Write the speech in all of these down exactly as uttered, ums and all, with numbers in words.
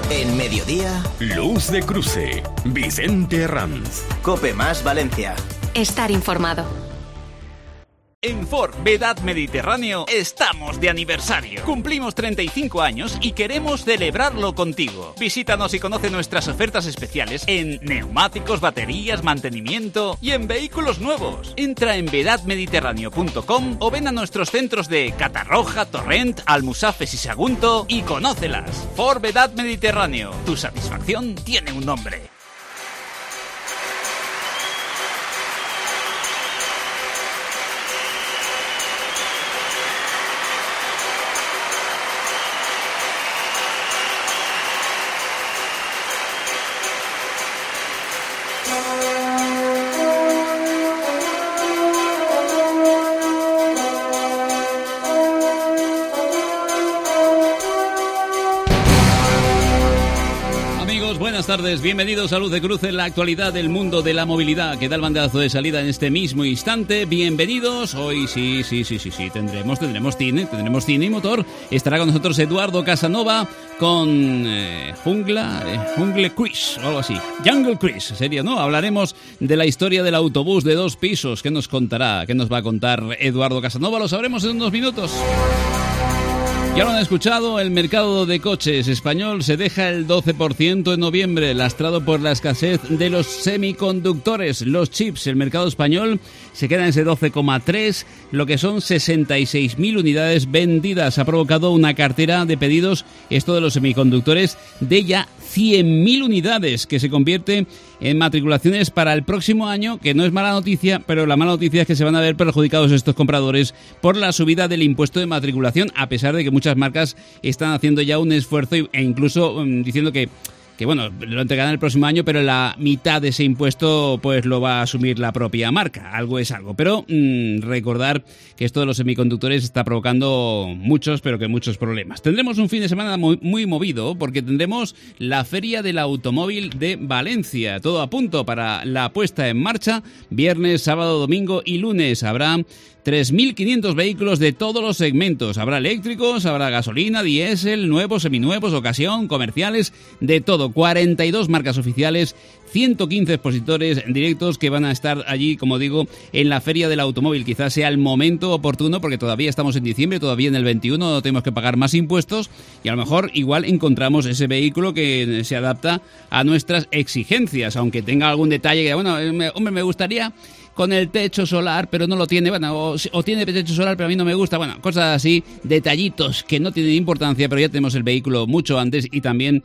En Mediodía, Luz de Cruce, Vicente Herranz. COPE más Valencia. Estar informado. En Ford Vedad Mediterráneo estamos de aniversario. Cumplimos treinta y cinco años y queremos celebrarlo contigo. Visítanos y conoce nuestras ofertas especiales en neumáticos, baterías, mantenimiento y en vehículos nuevos. Entra en vedad mediterráneo punto com o ven a nuestros centros de Catarroja, Torrent, Almusafes y Sagunto y conócelas. Ford Vedad Mediterráneo. Tu satisfacción tiene un nombre. Buenas tardes, bienvenidos a Luz de Cruce, la actualidad del mundo de la movilidad que da el bandazo de salida en este mismo instante. Bienvenidos, hoy sí, sí, sí, sí, sí, tendremos, tendremos cine, tendremos cine y motor. Estará con nosotros Eduardo Casanova con eh, Jungla, eh, Jungle Cruise o algo así. Jungle Cruise sería, ¿no? Hablaremos de la historia del autobús de dos pisos. ¿Qué nos contará? ¿Qué nos va a contar Eduardo Casanova? Lo sabremos en unos minutos. Ya lo han escuchado, el mercado de coches español se deja el doce por ciento en noviembre, lastrado por la escasez de los semiconductores, los chips. El mercado español se queda en ese doce coma tres, lo que son sesenta y seis mil unidades vendidas. Ha provocado una cartera de pedidos, esto de los semiconductores, de ya cien mil unidades, que se convierte en matriculaciones para el próximo año, que no es mala noticia, pero la mala noticia es que se van a ver perjudicados estos compradores por la subida del impuesto de matriculación, a pesar de que muchas marcas están haciendo ya un esfuerzo e incluso um, diciendo que que bueno, lo entregarán el próximo año, pero la mitad de ese impuesto pues lo va a asumir la propia marca. Algo es algo. Pero mmm, recordar que esto de los semiconductores está provocando muchos, pero que muchos problemas. Tendremos un fin de semana muy, muy movido porque tendremos la Feria del Automóvil de Valencia. Todo a punto para la puesta en marcha. Viernes, sábado, domingo y lunes habrá tres mil quinientos vehículos de todos los segmentos. Habrá eléctricos, habrá gasolina, diésel, nuevos, seminuevos, ocasión, comerciales, de todo. cuarenta y dos marcas oficiales, ciento quince expositores directos que van a estar allí, como digo, en la Feria del Automóvil. Quizás sea el momento oportuno porque todavía estamos en diciembre, todavía en el veintiuno no tenemos que pagar más impuestos y a lo mejor igual encontramos ese vehículo que se adapta a nuestras exigencias, aunque tenga algún detalle que, bueno, me, hombre, me gustaría con el techo solar, pero no lo tiene, bueno, o, o tiene techo solar, pero a mí no me gusta, bueno, cosas así, detallitos que no tienen importancia, pero ya tenemos el vehículo mucho antes y también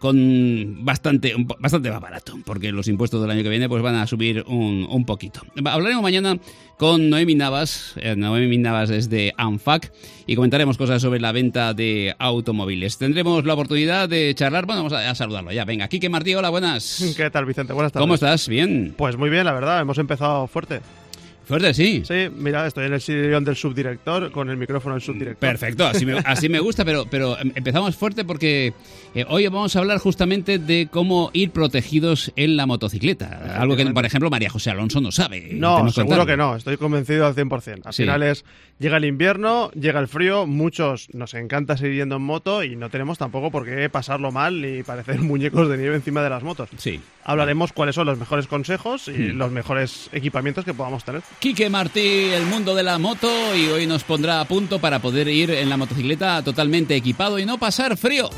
con bastante bastante más barato, porque los impuestos del año que viene pues van a subir un, un poquito. Hablaremos mañana con Noemi Navas, eh, Noemi Navas es de ANFAC, y comentaremos cosas sobre la venta de automóviles. Tendremos la oportunidad de charlar, bueno, vamos a, a saludarlo ya, venga, Quique Martí, hola, buenas. ¿Qué tal, Vicente? Buenas tardes. ¿Cómo estás? ¿Bien? Pues muy bien, la verdad, hemos empezado fuerte. Fuerte, sí. Sí, mira, estoy en el sillón del subdirector con el micrófono del subdirector. Perfecto, así me, así me gusta, pero, pero empezamos fuerte porque eh, hoy vamos a hablar justamente de cómo ir protegidos en la motocicleta. Algo que, por ejemplo, María José Alonso no sabe. No, seguro contarlo. que no, estoy convencido al cien por ciento. Al sí. final es, llega el invierno, llega el frío, muchos nos encanta seguir yendo en moto y no tenemos tampoco por qué pasarlo mal ni parecer muñecos de nieve encima de las motos. Sí. Hablaremos cuáles son los mejores consejos y Hmm. los mejores equipamientos que podamos tener. Quique Martí, el mundo de la moto, y hoy nos pondrá a punto para poder ir en la motocicleta totalmente equipado y no pasar frío.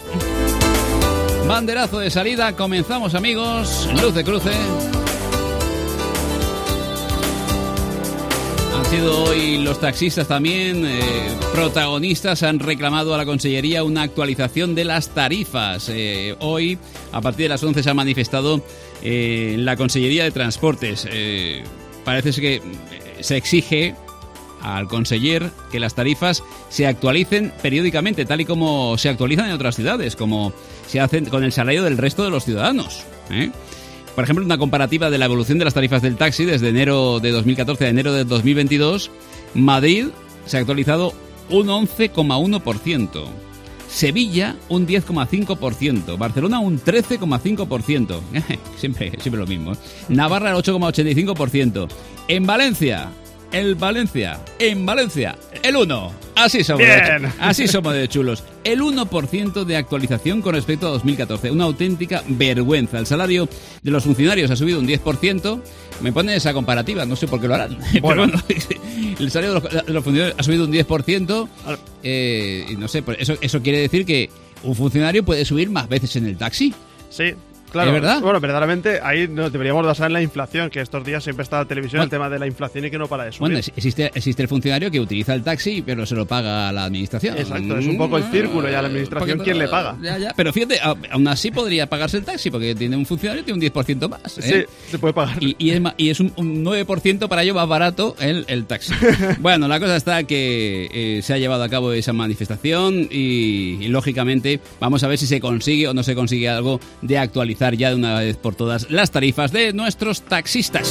Banderazo de salida, comenzamos, amigos. Luz de Cruce. Han sido hoy los taxistas también eh, protagonistas, han reclamado a la Consellería una actualización de las tarifas. Eh, hoy, a partir de las once, se ha manifestado eh, en la Consellería de Transportes. Eh, parece que se exige al conseller que las tarifas se actualicen periódicamente, tal y como se actualizan en otras ciudades, como se hacen con el salario del resto de los ciudadanos, ¿eh? Por ejemplo, una comparativa de la evolución de las tarifas del taxi desde enero de dos mil catorce a enero de dos mil veintidós, Madrid se ha actualizado un once coma uno por ciento, Sevilla un diez coma cinco por ciento, Barcelona un trece coma cinco por ciento, siempre, siempre lo mismo, ¿eh? Navarra el ocho coma ochenta y cinco por ciento, en Valencia el Valencia, en Valencia, el uno. Así somos, Bien. de, así somos de chulos. El uno por ciento de actualización con respecto a dos mil catorce. Una auténtica vergüenza. El salario de los funcionarios ha subido un diez por ciento. Me ponen esa comparativa, no sé por qué lo harán. Bueno. Pero bueno, el salario de los, de los funcionarios ha subido un diez por ciento. Eh, y no sé, pues eso, eso quiere decir que un funcionario puede subir más veces en el taxi. Sí. Claro, ¿Es verdad? Bueno, verdaderamente ahí nos deberíamos basar en la inflación, que estos días siempre está en la televisión bueno, el tema de la inflación y que no para de subir. Bueno, existe, existe el funcionario que utiliza el taxi, pero se lo paga la administración. Exacto, es un poco el círculo, y a la administración Porque, ¿quién le paga? Ya, ya. Pero fíjate, aún así podría pagarse el taxi, porque tiene un funcionario tiene un diez por ciento más. ¿eh? Sí, se puede pagar. Y, y es, más, y es un, un nueve por ciento para ello más barato el, el taxi. Bueno, la cosa está que eh, se ha llevado a cabo esa manifestación y, y, lógicamente, vamos a ver si se consigue o no se consigue algo de actualizar ya de una vez por todas las tarifas de nuestros taxistas.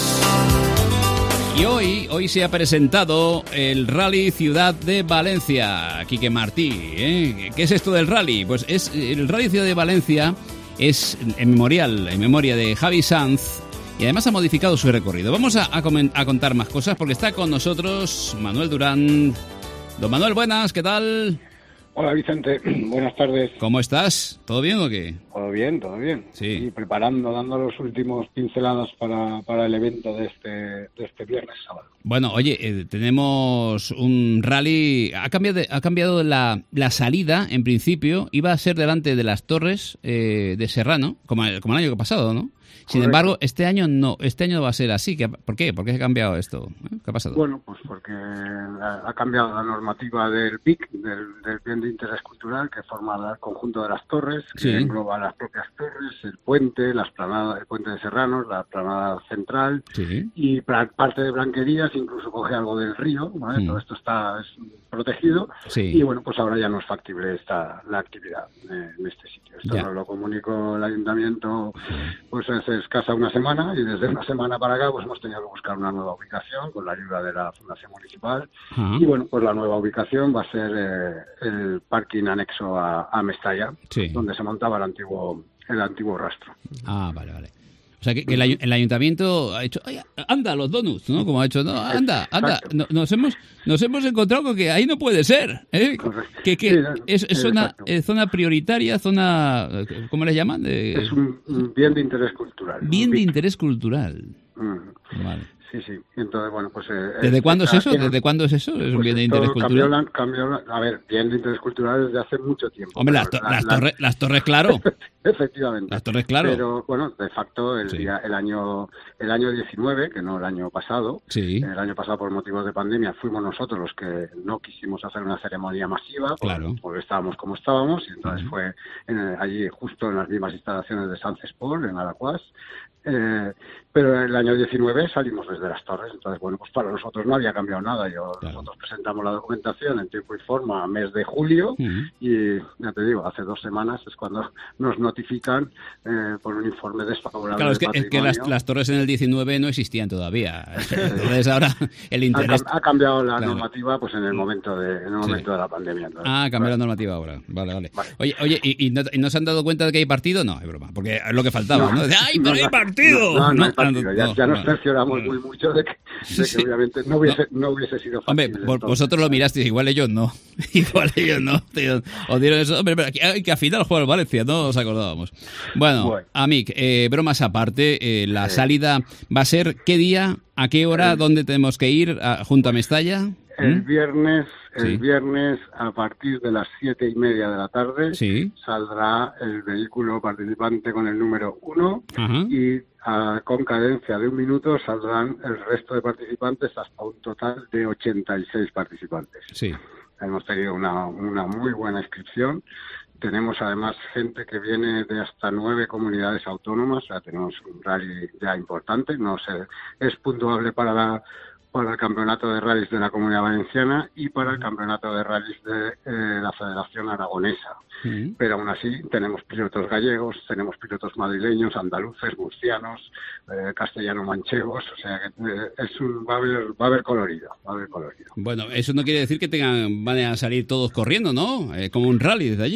Y hoy, hoy se ha presentado el Rally Ciudad de Valencia. Quique Martí, ¿eh? ¿Qué es esto del rally? Pues es el Rally Ciudad de Valencia es en memorial, en memoria de Javi Sanz, y además ha modificado su recorrido. Vamos a, a, coment- a contar más cosas porque está con nosotros Manuel Durán. Don Manuel, buenas, ¿qué tal? Hola Vicente, buenas tardes. ¿Cómo estás? ¿Todo bien o qué? Todo bien, todo bien. Sí. Y preparando, dando los últimos pinceladas para, para el evento de este, de este viernes sábado. Bueno, oye, eh, tenemos un rally. Ha cambiado, ha cambiado la, la salida, en principio. Iba a ser delante de las torres eh, de Serrano, como el, como el año pasado, ¿no? Sin Correcto. embargo, este año no, este año va a ser así. ¿Por qué? ¿Por qué se ha cambiado esto? ¿Qué ha pasado? Bueno, pues porque ha cambiado la normativa del B I C, del, del Bien de Interés Cultural, que forma el conjunto de las torres, que Sí. engloba las propias torres, el puente, la esplanada, el puente de Serranos, la esplanada central, Sí. y pra- parte de Blanquerías, incluso coge algo del río, ¿vale? Mm. Todo esto está es protegido, Sí. y bueno, pues ahora ya no es factible esta la actividad eh, en este sitio. Esto Ya. nos lo comunicó el ayuntamiento pues hace escasa una semana, y desde una semana para acá pues hemos tenido que buscar una nueva ubicación con la ayuda de la Fundación Municipal. Ajá. Y bueno, pues la nueva ubicación va a ser eh, el parking anexo a, a Mestalla, Sí. donde se montaba el antiguo el antiguo rastro. Ah, vale, vale. O sea, que, que el, ay- el ayuntamiento ha hecho, "Ay, anda, los donuts", ¿no? Como ha hecho, no, anda, anda. Exacto. No- nos hemos nos hemos encontrado con que ahí no puede ser, ¿eh? Correcto. Que, que Sí, es, es zona, exacto. es zona prioritaria, zona, ¿cómo le llaman? Eh, Es un, un bien de interés cultural. bien un de B I C. interés cultural. Mm. Vale. Sí, sí. Entonces, bueno, pues... eh, ¿Desde es- cuándo es está- eso? ¿Desde cuándo es eso? ¿Es un Pues bien de esto interés cambió cultural? la- cambió la- a ver, bien de interés cultural desde hace mucho tiempo. Hombre, pero las, to- la- las, la- torres, las torres, claro. Efectivamente. Las torres, claro. Pero bueno, de facto el, Sí. día- el año el año diecinueve, que no el año pasado, Sí. el año pasado por motivos de pandemia fuimos nosotros los que no quisimos hacer una ceremonia masiva, por- Claro. porque estábamos como estábamos, y entonces Ujú. fue en el- allí justo en las mismas instalaciones de Sancespol, en Alacuás. Eh, pero el año diecinueve salimos desde las torres, entonces bueno, pues para nosotros no había cambiado nada. Yo, Claro. Nosotros presentamos la documentación en tiempo y forma a mes de julio, Ujú. y ya te digo, hace dos semanas es cuando nos notifican eh, por un informe desfavorable. Claro, es que, de es que las, patrimonio. las torres en el diecinueve no existían todavía. Entonces ahora el ha, interés... cam- ha cambiado la Claro. normativa pues en el momento de en el Sí. momento de la pandemia. Entonces, Ah, cambió la bueno, normativa ahora. Vale, vale. Vale. Oye, oye ¿y, y no, y no se han dado cuenta de que hay partido? No, es broma, porque es lo que faltaba, ¿no? No, De, ¡ay, no, pero hay no, partido! No, no, no hay partido. no, ya, no, ya nos no. cercioramos No. muy mucho de que, de que Sí. obviamente no hubiese, no hubiese sido fácil. Hombre, vos- entonces. vosotros lo mirasteis, igual ellos no. Igual ellos no. Tío. Os dieron eso. Hombre, pero que, que al final juega el Valencia, no os acordábamos. Bueno, Bueno. Amic, eh, bromas aparte, eh, la Sí. salida va a ser ¿qué día, a qué hora, El- dónde tenemos que ir a- junto a Mestalla? El ¿Mm? viernes, el Sí. viernes a partir de las siete y media de la tarde Sí. saldrá el vehículo participante con el número uno, Ajá. y a- con cadencia de un minuto saldrán el resto de participantes hasta un total de ochenta y seis participantes. Sí. Hemos tenido una, una muy buena inscripción. Tenemos además gente que viene de hasta nueve comunidades autónomas, o sea, tenemos un rally ya importante. No sé, es puntuable para la para el campeonato de rallies de la Comunidad Valenciana y para el campeonato de rallies de eh, la Federación Aragonesa. Mm. Pero aún así tenemos pilotos gallegos, tenemos pilotos madrileños, andaluces, murcianos, eh, castellano-manchegos, o sea que eh, es un, va a haber va a haber colorido, va a haber colorido. Bueno, eso no quiere decir que tengan van a salir todos corriendo, ¿no? Eh, como un rally desde allí, ¿no?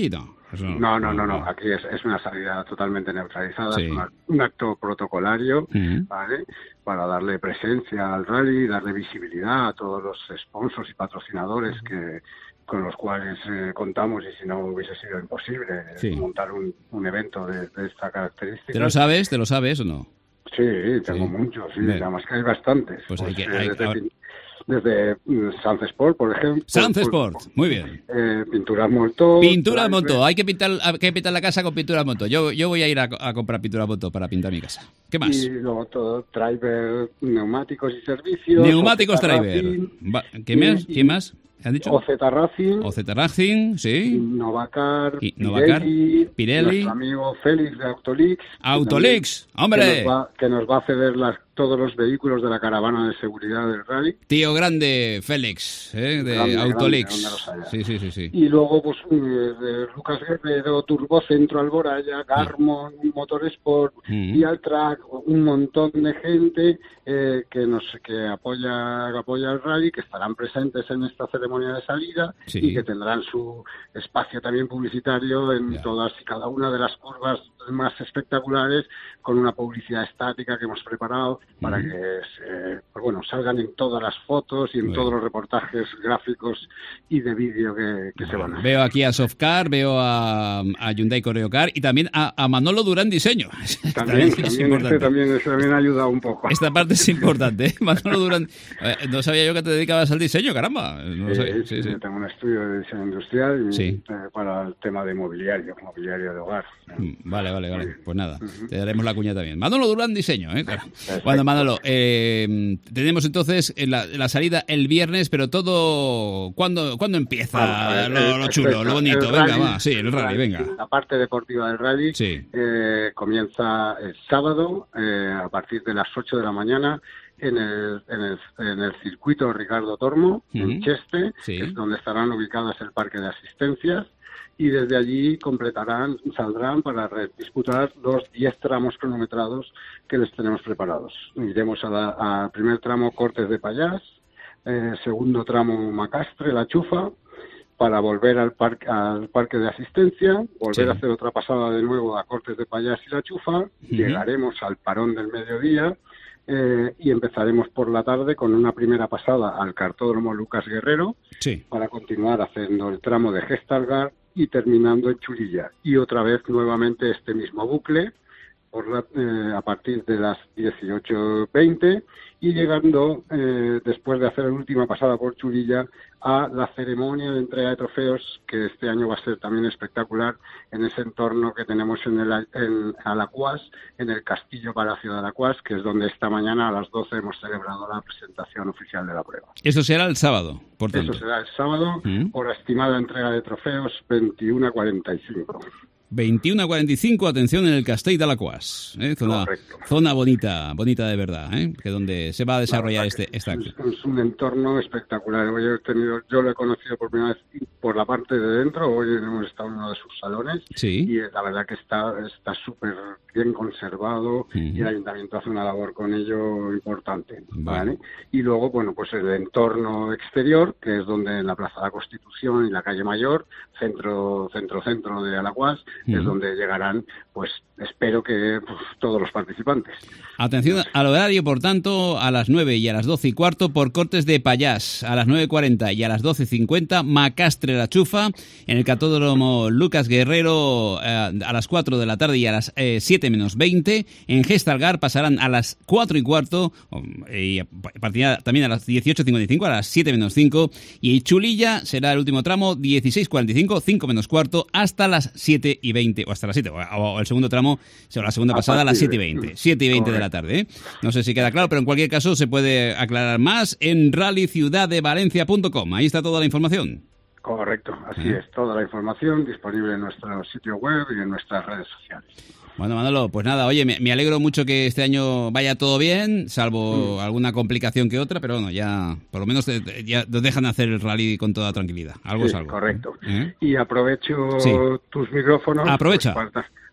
Eso no, no, no, no. Aquí es, es una salida totalmente neutralizada, Sí. es una- un acto protocolario, Ujú. ¿vale? Para darle presencia al rally, darle visibilidad a todos los sponsors y patrocinadores que con los cuales eh, contamos, y si no hubiese sido imposible eh, Sí. montar un, un evento de, de esta característica. ¿Te lo sabes? ¿Te lo sabes o no? Sí, tengo Sí. muchos, sí, Bien. además que hay bastantes. Pues hay que- eh, hay- desde, ahora- pin- desde mm, Sanz Sport, por ejemplo. Sanz pues, Sport, muy bien. eh, pinturas Molto. Pintura Driver, moto, hay que pintar, hay que pintar la casa con pintura moto. Yo, yo voy a ir a, a comprar pintura moto para pintar mi casa. ¿Qué más? Y luego todo, driver, neumáticos y servicios. Neumáticos O Z driver. Racing, Va- ¿Qué más? y- ¿Quién más? ¿Han dicho? O Z Racing, O Z Racing, sí. Novacar, Y Novacar, Pirelli, Pirelli. nuestro amigo Félix de Autolix. Autolix, que hombre. nos va- Que nos va a ceder las, todos los vehículos de la caravana de seguridad del rally. Tío grande, Félix, ¿eh? de Grande, Autolix. grande, ¿dónde los haya? Sí, sí, sí, sí. Y luego, pues, eh, de Lucas Guerrero, Turbocentro, Alboraya, Garmon, Motorsport, Mm. y Altrack, un montón de gente eh, que nos que apoya que apoya el rally, que estarán presentes en esta ceremonia de salida Sí. y que tendrán su espacio también publicitario en Ya. todas y cada una de las curvas más espectaculares, con una publicidad estática que hemos preparado para Ujú. que eh, pues bueno, salgan en todas las fotos y en Muy todos bien. los reportajes gráficos y de vídeo que, que se van a hacer. Veo aquí a Softcar, veo a, a Hyundai Coreocar y también a, a Manolo Durán Diseño. También, es también, este importante. también, eso también ha ayudado un poco. Esta parte es importante, ¿eh? Manolo Durán. Eh, no sabía yo que te dedicabas al diseño, caramba. No lo Sí, sabía. sí, Sí, sí. yo tengo un estudio de diseño industrial y, Sí. eh, para el tema de mobiliario, mobiliario de hogar. Mm, Vale, vale, vale. Pues nada, te daremos la cuña también. Manolo Durán Diseño, ¿eh? Claro. Bueno, Manolo, eh, tenemos entonces la, la salida el viernes, pero todo... ¿Cuándo, ¿cuándo empieza Vamos a ver, lo, eh, lo chulo, perfecto. lo bonito? El Venga, rally, va. Sí, el rally, venga. La parte deportiva del rally Sí. eh, comienza el sábado eh, a partir de las ocho de la mañana en el, en el, en el circuito Ricardo Tormo, Ujú. en Cheste, Sí. que es donde estarán ubicadas el parque de asistencias, y desde allí completarán, saldrán para re- disputar los diez tramos cronometrados que les tenemos preparados. Iremos a la- al primer tramo Cortes de Pallás, eh, segundo tramo Macastre, La Chufa, para volver al parque al parque de asistencia, volver Sí. a hacer otra pasada de nuevo a Cortes de Pallás y La Chufa, llegaremos al parón del mediodía eh, y empezaremos por la tarde con una primera pasada al cartódromo Lucas Guerrero, Sí. para continuar haciendo el tramo de Gestalgar y terminando en Chulilla. Y otra vez nuevamente este mismo bucle por la- eh, a partir de las dieciocho veinte y llegando, eh, después de hacer la última pasada por Chulilla, a la ceremonia de entrega de trofeos, que este año va a ser también espectacular en ese entorno que tenemos en, el, en Alacuás, en el Castillo Palacio de Alacuás, que es donde esta mañana a las doce hemos celebrado la presentación oficial de la prueba. Eso será el sábado, por tanto. Eso será el sábado, Mm. por estimada entrega de trofeos, veintiuno a cuarenta y cinco. veintiuno a cuarenta y cinco, atención, en el Castell de Alacuás. ¿eh? Zona, Correcto. zona bonita, bonita de verdad, ¿eh? Que donde se va a desarrollar este, este acto. Es, es un entorno espectacular. Hoy he tenido, yo lo he conocido por primera vez por la parte de dentro. Hoy hemos estado en uno de sus salones Sí. y eh, la verdad que está está súper bien conservado y el ayuntamiento hace una labor con ello importante. Vale. ¿vale? Y luego, bueno, pues el entorno exterior, que es donde en la Plaza de la Constitución y la Calle Mayor, centro centro centro de Alacuás, es Ujú. donde llegarán, pues espero que pues, todos los participantes. Atención al horario, por tanto, a las nueve y a las doce y cuarto por Cortes de Pallás, a las nueve cuarenta y a las doce cincuenta Macastre La Chufa, en el catódromo Lucas Guerrero eh, a las cuatro de la tarde y a las eh, siete menos veinte, en Gestalgar pasarán a las cuatro y cuarto um, y a partir también a las dieciocho cincuenta y cinco, a las siete menos cinco, y en Chulilla será el último tramo dieciséis cuarenta y cinco, cinco menos cuarto, hasta las siete y veinte, o hasta las siete, o, o el segundo tramo, o la segunda A pasada a las partir siete y de- veinte, siete y veinte de la Correcto. tarde, ¿eh? No sé si queda claro, pero en cualquier caso se puede aclarar más en rally ciudad de valencia punto com. Ahí está toda la información. Correcto, así ¿Eh? es. Toda la información disponible en nuestro sitio web y en nuestras redes sociales. Bueno, Manolo, pues nada, oye, me, me alegro mucho que este año vaya todo bien, salvo alguna complicación que otra, pero bueno, ya por lo menos te- te- ya nos dejan hacer el rally con toda tranquilidad. Algo Sí, es algo. correcto. ¿Eh? Y aprovecho Sí. tus micrófonos Aprovecha. pues, para,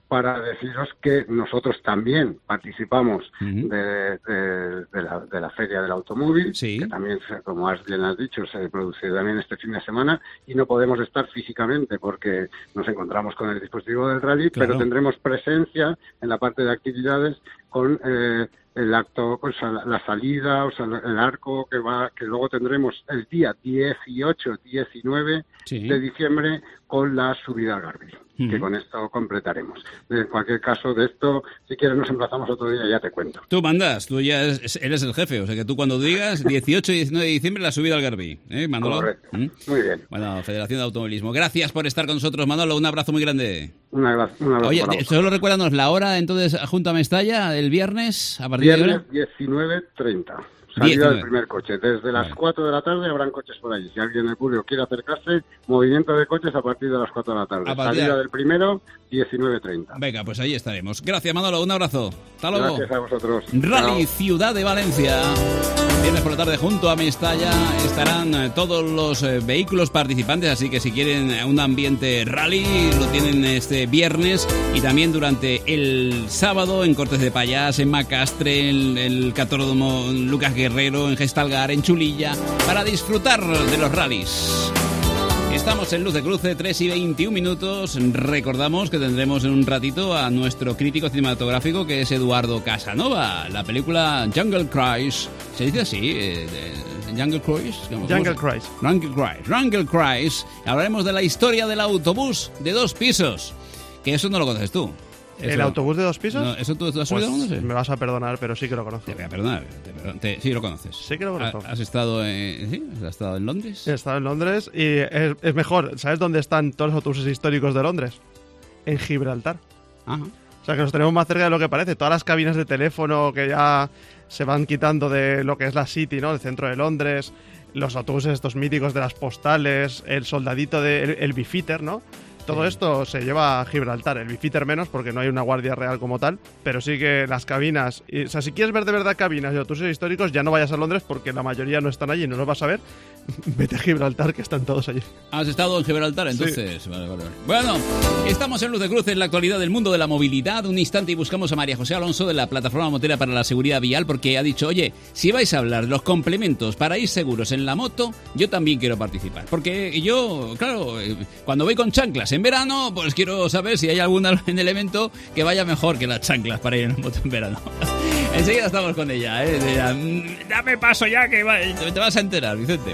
para deciros que nosotros también participamos Uh-huh. de, de, de, la, de la Feria del Automóvil, Sí. que también, como has bien has dicho, se produce también este fin de semana, y no podemos estar físicamente porque nos encontramos con el dispositivo del rally, Claro. pero tendremos presencia en la parte de actividades con eh, el acto, pues la, la salida, o sea, el arco que va, que luego tendremos el día dieciocho, diecinueve Sí. de diciembre con la subida al Garbi, Uh-huh. que con esto completaremos. En cualquier caso, de esto, si quieres nos emplazamos otro día, ya te cuento. Tú mandas, tú ya es- eres el jefe, o sea que tú cuando digas dieciocho y diecinueve de diciembre la subida al Garbi, ¿eh, Manolo? Correcto. ¿Mm? Muy bien. Bueno, Federación de Automovilismo. Gracias por estar con nosotros, Manolo. Un abrazo muy grande. Un abrazo, un abrazo Oye, para de- vosotros. solo recuérdanos la hora entonces junto a Mestalla, el viernes, a partir de Viernes ahora. diecinueve treinta. Salida diecinueve. del primer coche. Desde las Vale. cuatro de la tarde habrán coches por allí. Si alguien del público quiere acercarse, movimiento de coches a partir de las cuatro de la tarde. A partir Salida de- del primero, diecinueve treinta. Venga, pues ahí estaremos. Gracias, Manolo. Un abrazo. Hasta luego. Gracias a vosotros. Rally Chao. Ciudad de Valencia. Viernes por la tarde junto a Mestalla estarán eh, todos los eh, vehículos participantes, así que si quieren eh, un ambiente rally lo tienen este viernes y también durante el sábado en Cortes de Payás, en Macastre, en el Catódromo Lucas Guerrero, en Gestalgar, en Chulilla, para disfrutar de los rallies. Estamos en Luz de Cruce, tres y veintiún minutos. Recordamos que tendremos en un ratito a nuestro crítico cinematográfico, que es Eduardo Casanova. La película Jungle Cruise, ¿se dice así? Eh, de- ¿Jungle Cruise? ¿Cómo- cómo Jungle se- Cruise. Jungle Cruise. Jungle Cruise. Hablaremos de la historia del autobús de dos pisos. Que eso no lo conoces tú. ¿El Eso- autobús de dos pisos? No, ¿Eso tú, tú has Pues subido alguna vez? me vas a perdonar, pero sí que lo conozco. Te voy a perdonar. te perdono- te- sí, lo conoces. Sí que lo conozco. ¿Has estado en, ¿sí? ¿Has estado en Londres? He estado en Londres y es, es mejor. ¿Sabes dónde están todos los autobuses históricos de Londres? En Gibraltar. Ajá. O sea, que nos tenemos más cerca de lo que parece. Todas las cabinas de teléfono que ya se van quitando de lo que es la City, ¿no? El centro de Londres, los autobuses estos míticos de las postales, el soldadito de... el, el Beefeater, ¿no? Todo Sí. esto se lleva a Gibraltar. El Beefeater menos, porque no hay una guardia real como tal, pero sí que las cabinas... y- o sea, si quieres ver de verdad cabinas y autobuses históricos, ya no vayas a Londres porque la mayoría no están allí, no los vas a ver. Vete a Gibraltar, que están todos allí. ¿Has estado en Gibraltar entonces? Vale, vale, vale. Bueno, estamos en Luz de Cruz en la actualidad del mundo de la movilidad. Un instante y buscamos a María José Alonso de la Plataforma Motera para la Seguridad Vial, porque ha dicho, oye, si vais a hablar de los complementos para ir seguros en la moto, yo también quiero participar. Porque yo, claro, eh, cuando voy con chanclas en verano, pues quiero saber si hay algún elemento que vaya mejor que las chanclas para ir en la moto en verano. Enseguida estamos con ella, ¿eh? Dirá, "Mm, dame paso ya que va- te vas a enterar, Vicente.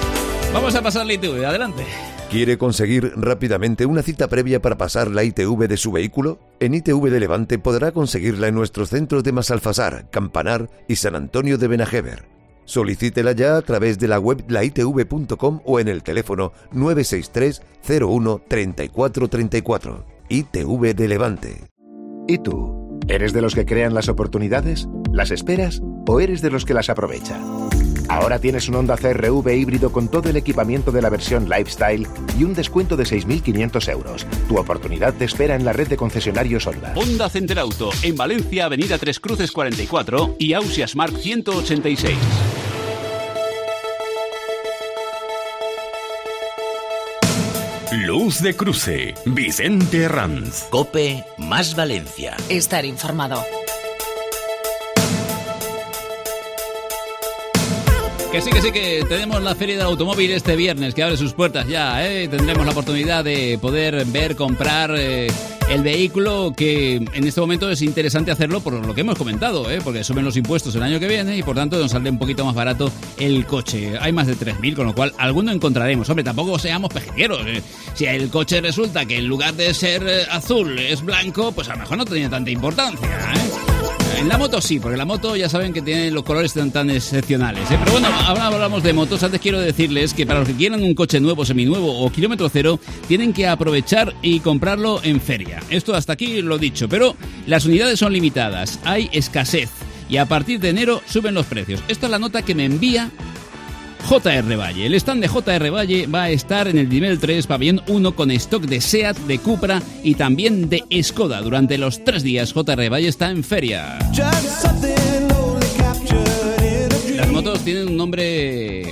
Vamos a pasar la I T V, adelante. ¿Quiere conseguir rápidamente una cita previa para pasar la I T V de su vehículo? En I T V de Levante podrá conseguirla en nuestros centros de Masalfasar, Campanar y San Antonio de Benajever. Solicítela ya a través de la web la i t v punto com o en el teléfono nueve seis tres cero uno treinta y cuatro treinta y cuatro. I T V de Levante. ¿Y tú? ¿Eres de los que crean las oportunidades? ¿Las esperas? ¿O eres de los que las aprovecha? Ahora tienes un Honda C R V híbrido con todo el equipamiento de la versión Lifestyle y un descuento de seis mil quinientos euros. Tu oportunidad te espera en la red de concesionarios Honda. Honda Center Auto, en Valencia, Avenida Tres Cruces cuarenta y cuatro y Ausias Mark ciento ochenta y seis. Luz de Cruce, Vicente Ranz. Cope más Valencia. Estar informado. Que sí, que sí, que tenemos la Feria del Automóvil este viernes, que abre sus puertas ya, ¿eh? Tendremos la oportunidad de poder ver, comprar eh, el vehículo, que en este momento es interesante hacerlo por lo que hemos comentado, ¿eh? Porque suben los impuestos el año que viene y por tanto nos sale un poquito más barato el coche. Hay más de tres mil, con lo cual alguno encontraremos. Hombre, tampoco seamos pejeteros. ¿eh? Si el coche resulta que en lugar de ser eh, azul es blanco, pues a lo mejor no tiene tanta importancia, ¿eh? En la moto sí, porque la moto ya saben que tiene los colores tan, tan excepcionales, ¿eh? Pero bueno, ahora hablamos de motos. Antes quiero decirles que para los que quieran un coche nuevo, seminuevo o kilómetro cero, tienen que aprovechar y comprarlo en feria. Esto hasta aquí lo dicho, pero las unidades son limitadas, hay escasez y a partir de enero suben los precios. Esta es la nota que me envía J R Valle. El stand de J R Valle va a estar en el nivel tres, pabellón uno, con stock de SEAT, de Cupra y también de Skoda. Durante los tres días J R Valle está en feria. Las motos tienen un nombre,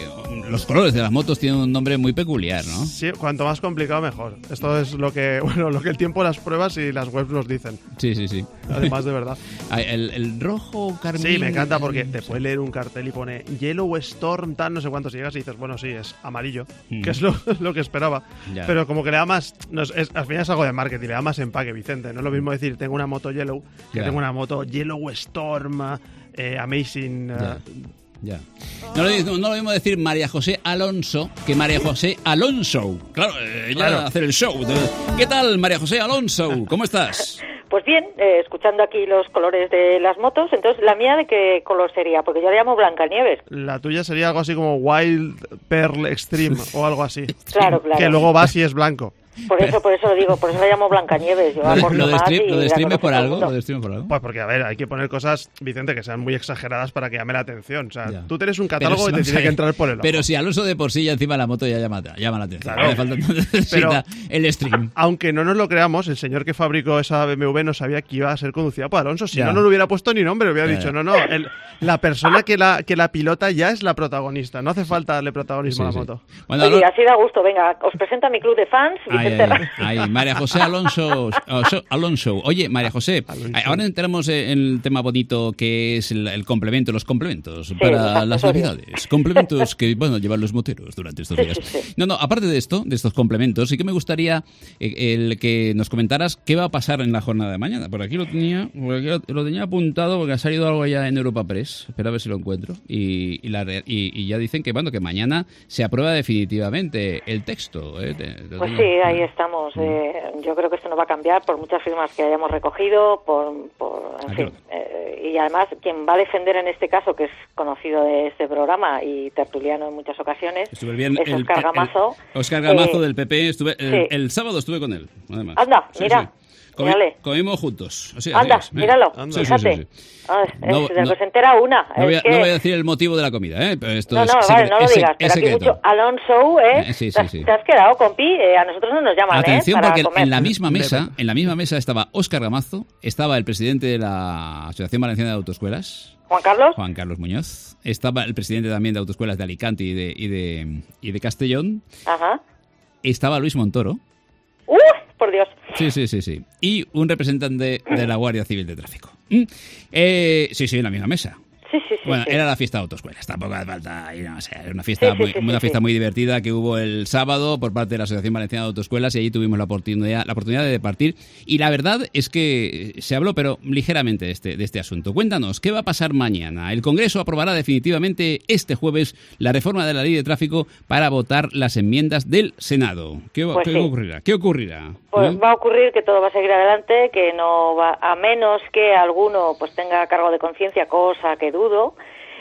los colores de las motos tienen un nombre muy peculiar, ¿no? Sí, cuanto más complicado mejor. Esto es lo que, bueno, lo que el tiempo, las pruebas y las webs nos dicen. Sí, sí, sí. Además, de verdad. El, el rojo carmín... Sí, me encanta porque te puedes leer un cartel y pone Yellow Storm, tal, no sé cuántos, y llegas y dices, bueno, sí, es amarillo, mm. que es lo, lo que esperaba. Ya. Pero como que le da más... No, es, es, al final es algo de marketing, le da más empaque, Vicente. No es lo mismo decir, tengo una moto Yellow, que ya. tengo una moto Yellow Storm, eh, Amazing... Ya. Uh, Ya. No, no, no lo mismo decir María José Alonso que María José Alonso. Claro, ella claro. hacer el show. ¿Qué tal, María José Alonso? ¿Cómo estás? Pues bien, eh, escuchando aquí los colores de las motos. Entonces, ¿la mía de qué color sería? Porque yo la llamo Blancanieves. La tuya sería algo así como Wild Pearl Extreme o algo así. Claro, claro. Que luego vas y es blanco. Por eso, por eso lo digo, por eso la llamo Blancanieves. Yo lo, lo, de stream, ¿Lo de stream es por algo? ¿Lo de stream por algo? Pues porque, a ver, hay que poner cosas, Vicente, que sean muy exageradas para que llame la atención. O sea, ya. tú tienes un catálogo pero, y te tiene que entrar por el ojo. Pero si Alonso de por sí ya encima la moto ya llama, llama la atención. Claro. Falta, pero el stream. Aunque no nos lo creamos, el señor que fabricó esa B M W no sabía que iba a ser conducida por Alonso. Si ya. no, no le hubiera puesto ni nombre, le hubiera ya. dicho, no, no, el, la persona que la, que la pilota ya es la protagonista. No hace falta darle protagonismo sí, a la moto. Sí. Bueno, Oye, así da gusto. Venga, os presento a mi club de fans, Vicente ay, ay, ay. María José Alonso, Alonso. Oye, María José, Alonso. Ahora entramos en el tema bonito que es el, el complemento, los complementos sí, para las navidades. Complementos que van a llevar los moteros durante estos días. Sí, sí. No, no, aparte de esto, de estos complementos, sí que me gustaría el que nos comentaras qué va a pasar en la jornada de mañana. Por aquí lo tenía, por aquí lo, lo tenía apuntado porque ha salido algo ya en Europa Press. Espera a ver si lo encuentro. Y, y, la, y, y ya dicen que, bueno, que mañana se aprueba definitivamente el texto. ¿eh? Te, te pues sí, ahí estamos. Eh, yo creo que esto no va a cambiar por muchas firmas que hayamos recogido, por, por en ah, fin. Eh, y además, quien va a defender en este caso, que es conocido de este programa y tertuliano en muchas ocasiones, bien, es Óscar el, Gamazo. El, Óscar Gamazo eh, del P P. Estuve, el, sí. el sábado estuve con él, además. Anda, sí, mira. Sí. Comi, comimos juntos. O sea, Anda, así es, míralo, Anda. fíjate. Sí, sí, sí. Ah, no, es, no, se entera una. No voy, a, que... no voy a decir el motivo de la comida, ¿eh? Pero esto no, es no, secre- vale, no lo es, digas. Es pero aquí mucho Alonso, ¿eh? eh sí, sí, sí. Te has quedado, compi. Eh, a nosotros no nos llaman, Atención, ¿eh? Para porque comer. en la misma mesa, en la misma mesa estaba Óscar Gamazo, estaba el presidente de la Asociación Valenciana de Autoescuelas, Juan Carlos. Juan Carlos Muñoz. Estaba el presidente también de Autoescuelas de Alicante y de, y de, y de Castellón. Ajá. Estaba Luis Montoro. ¡Uh! Por Dios. Sí, sí, sí, sí. Y un representante de la Guardia Civil de Tráfico. ¿Mm? Eh, sí, sí, en la misma mesa. Sí, sí, sí. Bueno, sí. era la fiesta de autoescuelas, tampoco hace falta ir, no sé, era una fiesta, sí, sí, muy, sí, una sí, fiesta sí. muy divertida que hubo el sábado por parte de la Asociación Valenciana de Autoescuelas y allí tuvimos la oportunidad, la oportunidad de departir. Y la verdad es que se habló, pero ligeramente de este, de este asunto. Cuéntanos, ¿qué va a pasar mañana? El Congreso aprobará definitivamente este jueves la reforma de la ley de tráfico para votar las enmiendas del Senado. ¿Qué, pues ¿qué sí. ocurrirá? ¿Qué ocurrirá? Pues ¿Eh? va a ocurrir que todo va a seguir adelante, que no va, a menos que alguno pues tenga cargo de conciencia, cosa que dudo.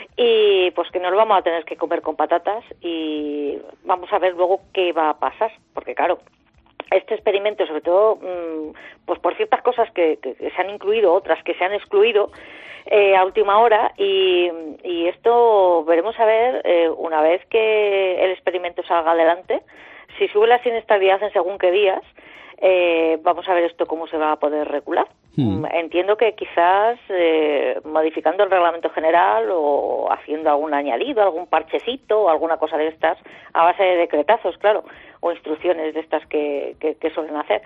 Y pues que nos lo vamos a tener que comer con patatas y vamos a ver luego qué va a pasar, porque claro, este experimento, sobre todo, mmm, pues por ciertas cosas que, que, que se han incluido, otras que se han excluido eh, a última hora, y, y esto veremos a ver eh, una vez que el experimento salga adelante, si sube la siniestralidad en según qué días. Eh, vamos a ver esto cómo se va a poder regular. Hmm. Entiendo que quizás eh, modificando el reglamento general o haciendo algún añadido, algún parchecito o alguna cosa de estas a base de decretazos, claro, o instrucciones de estas que, que, que suelen hacer.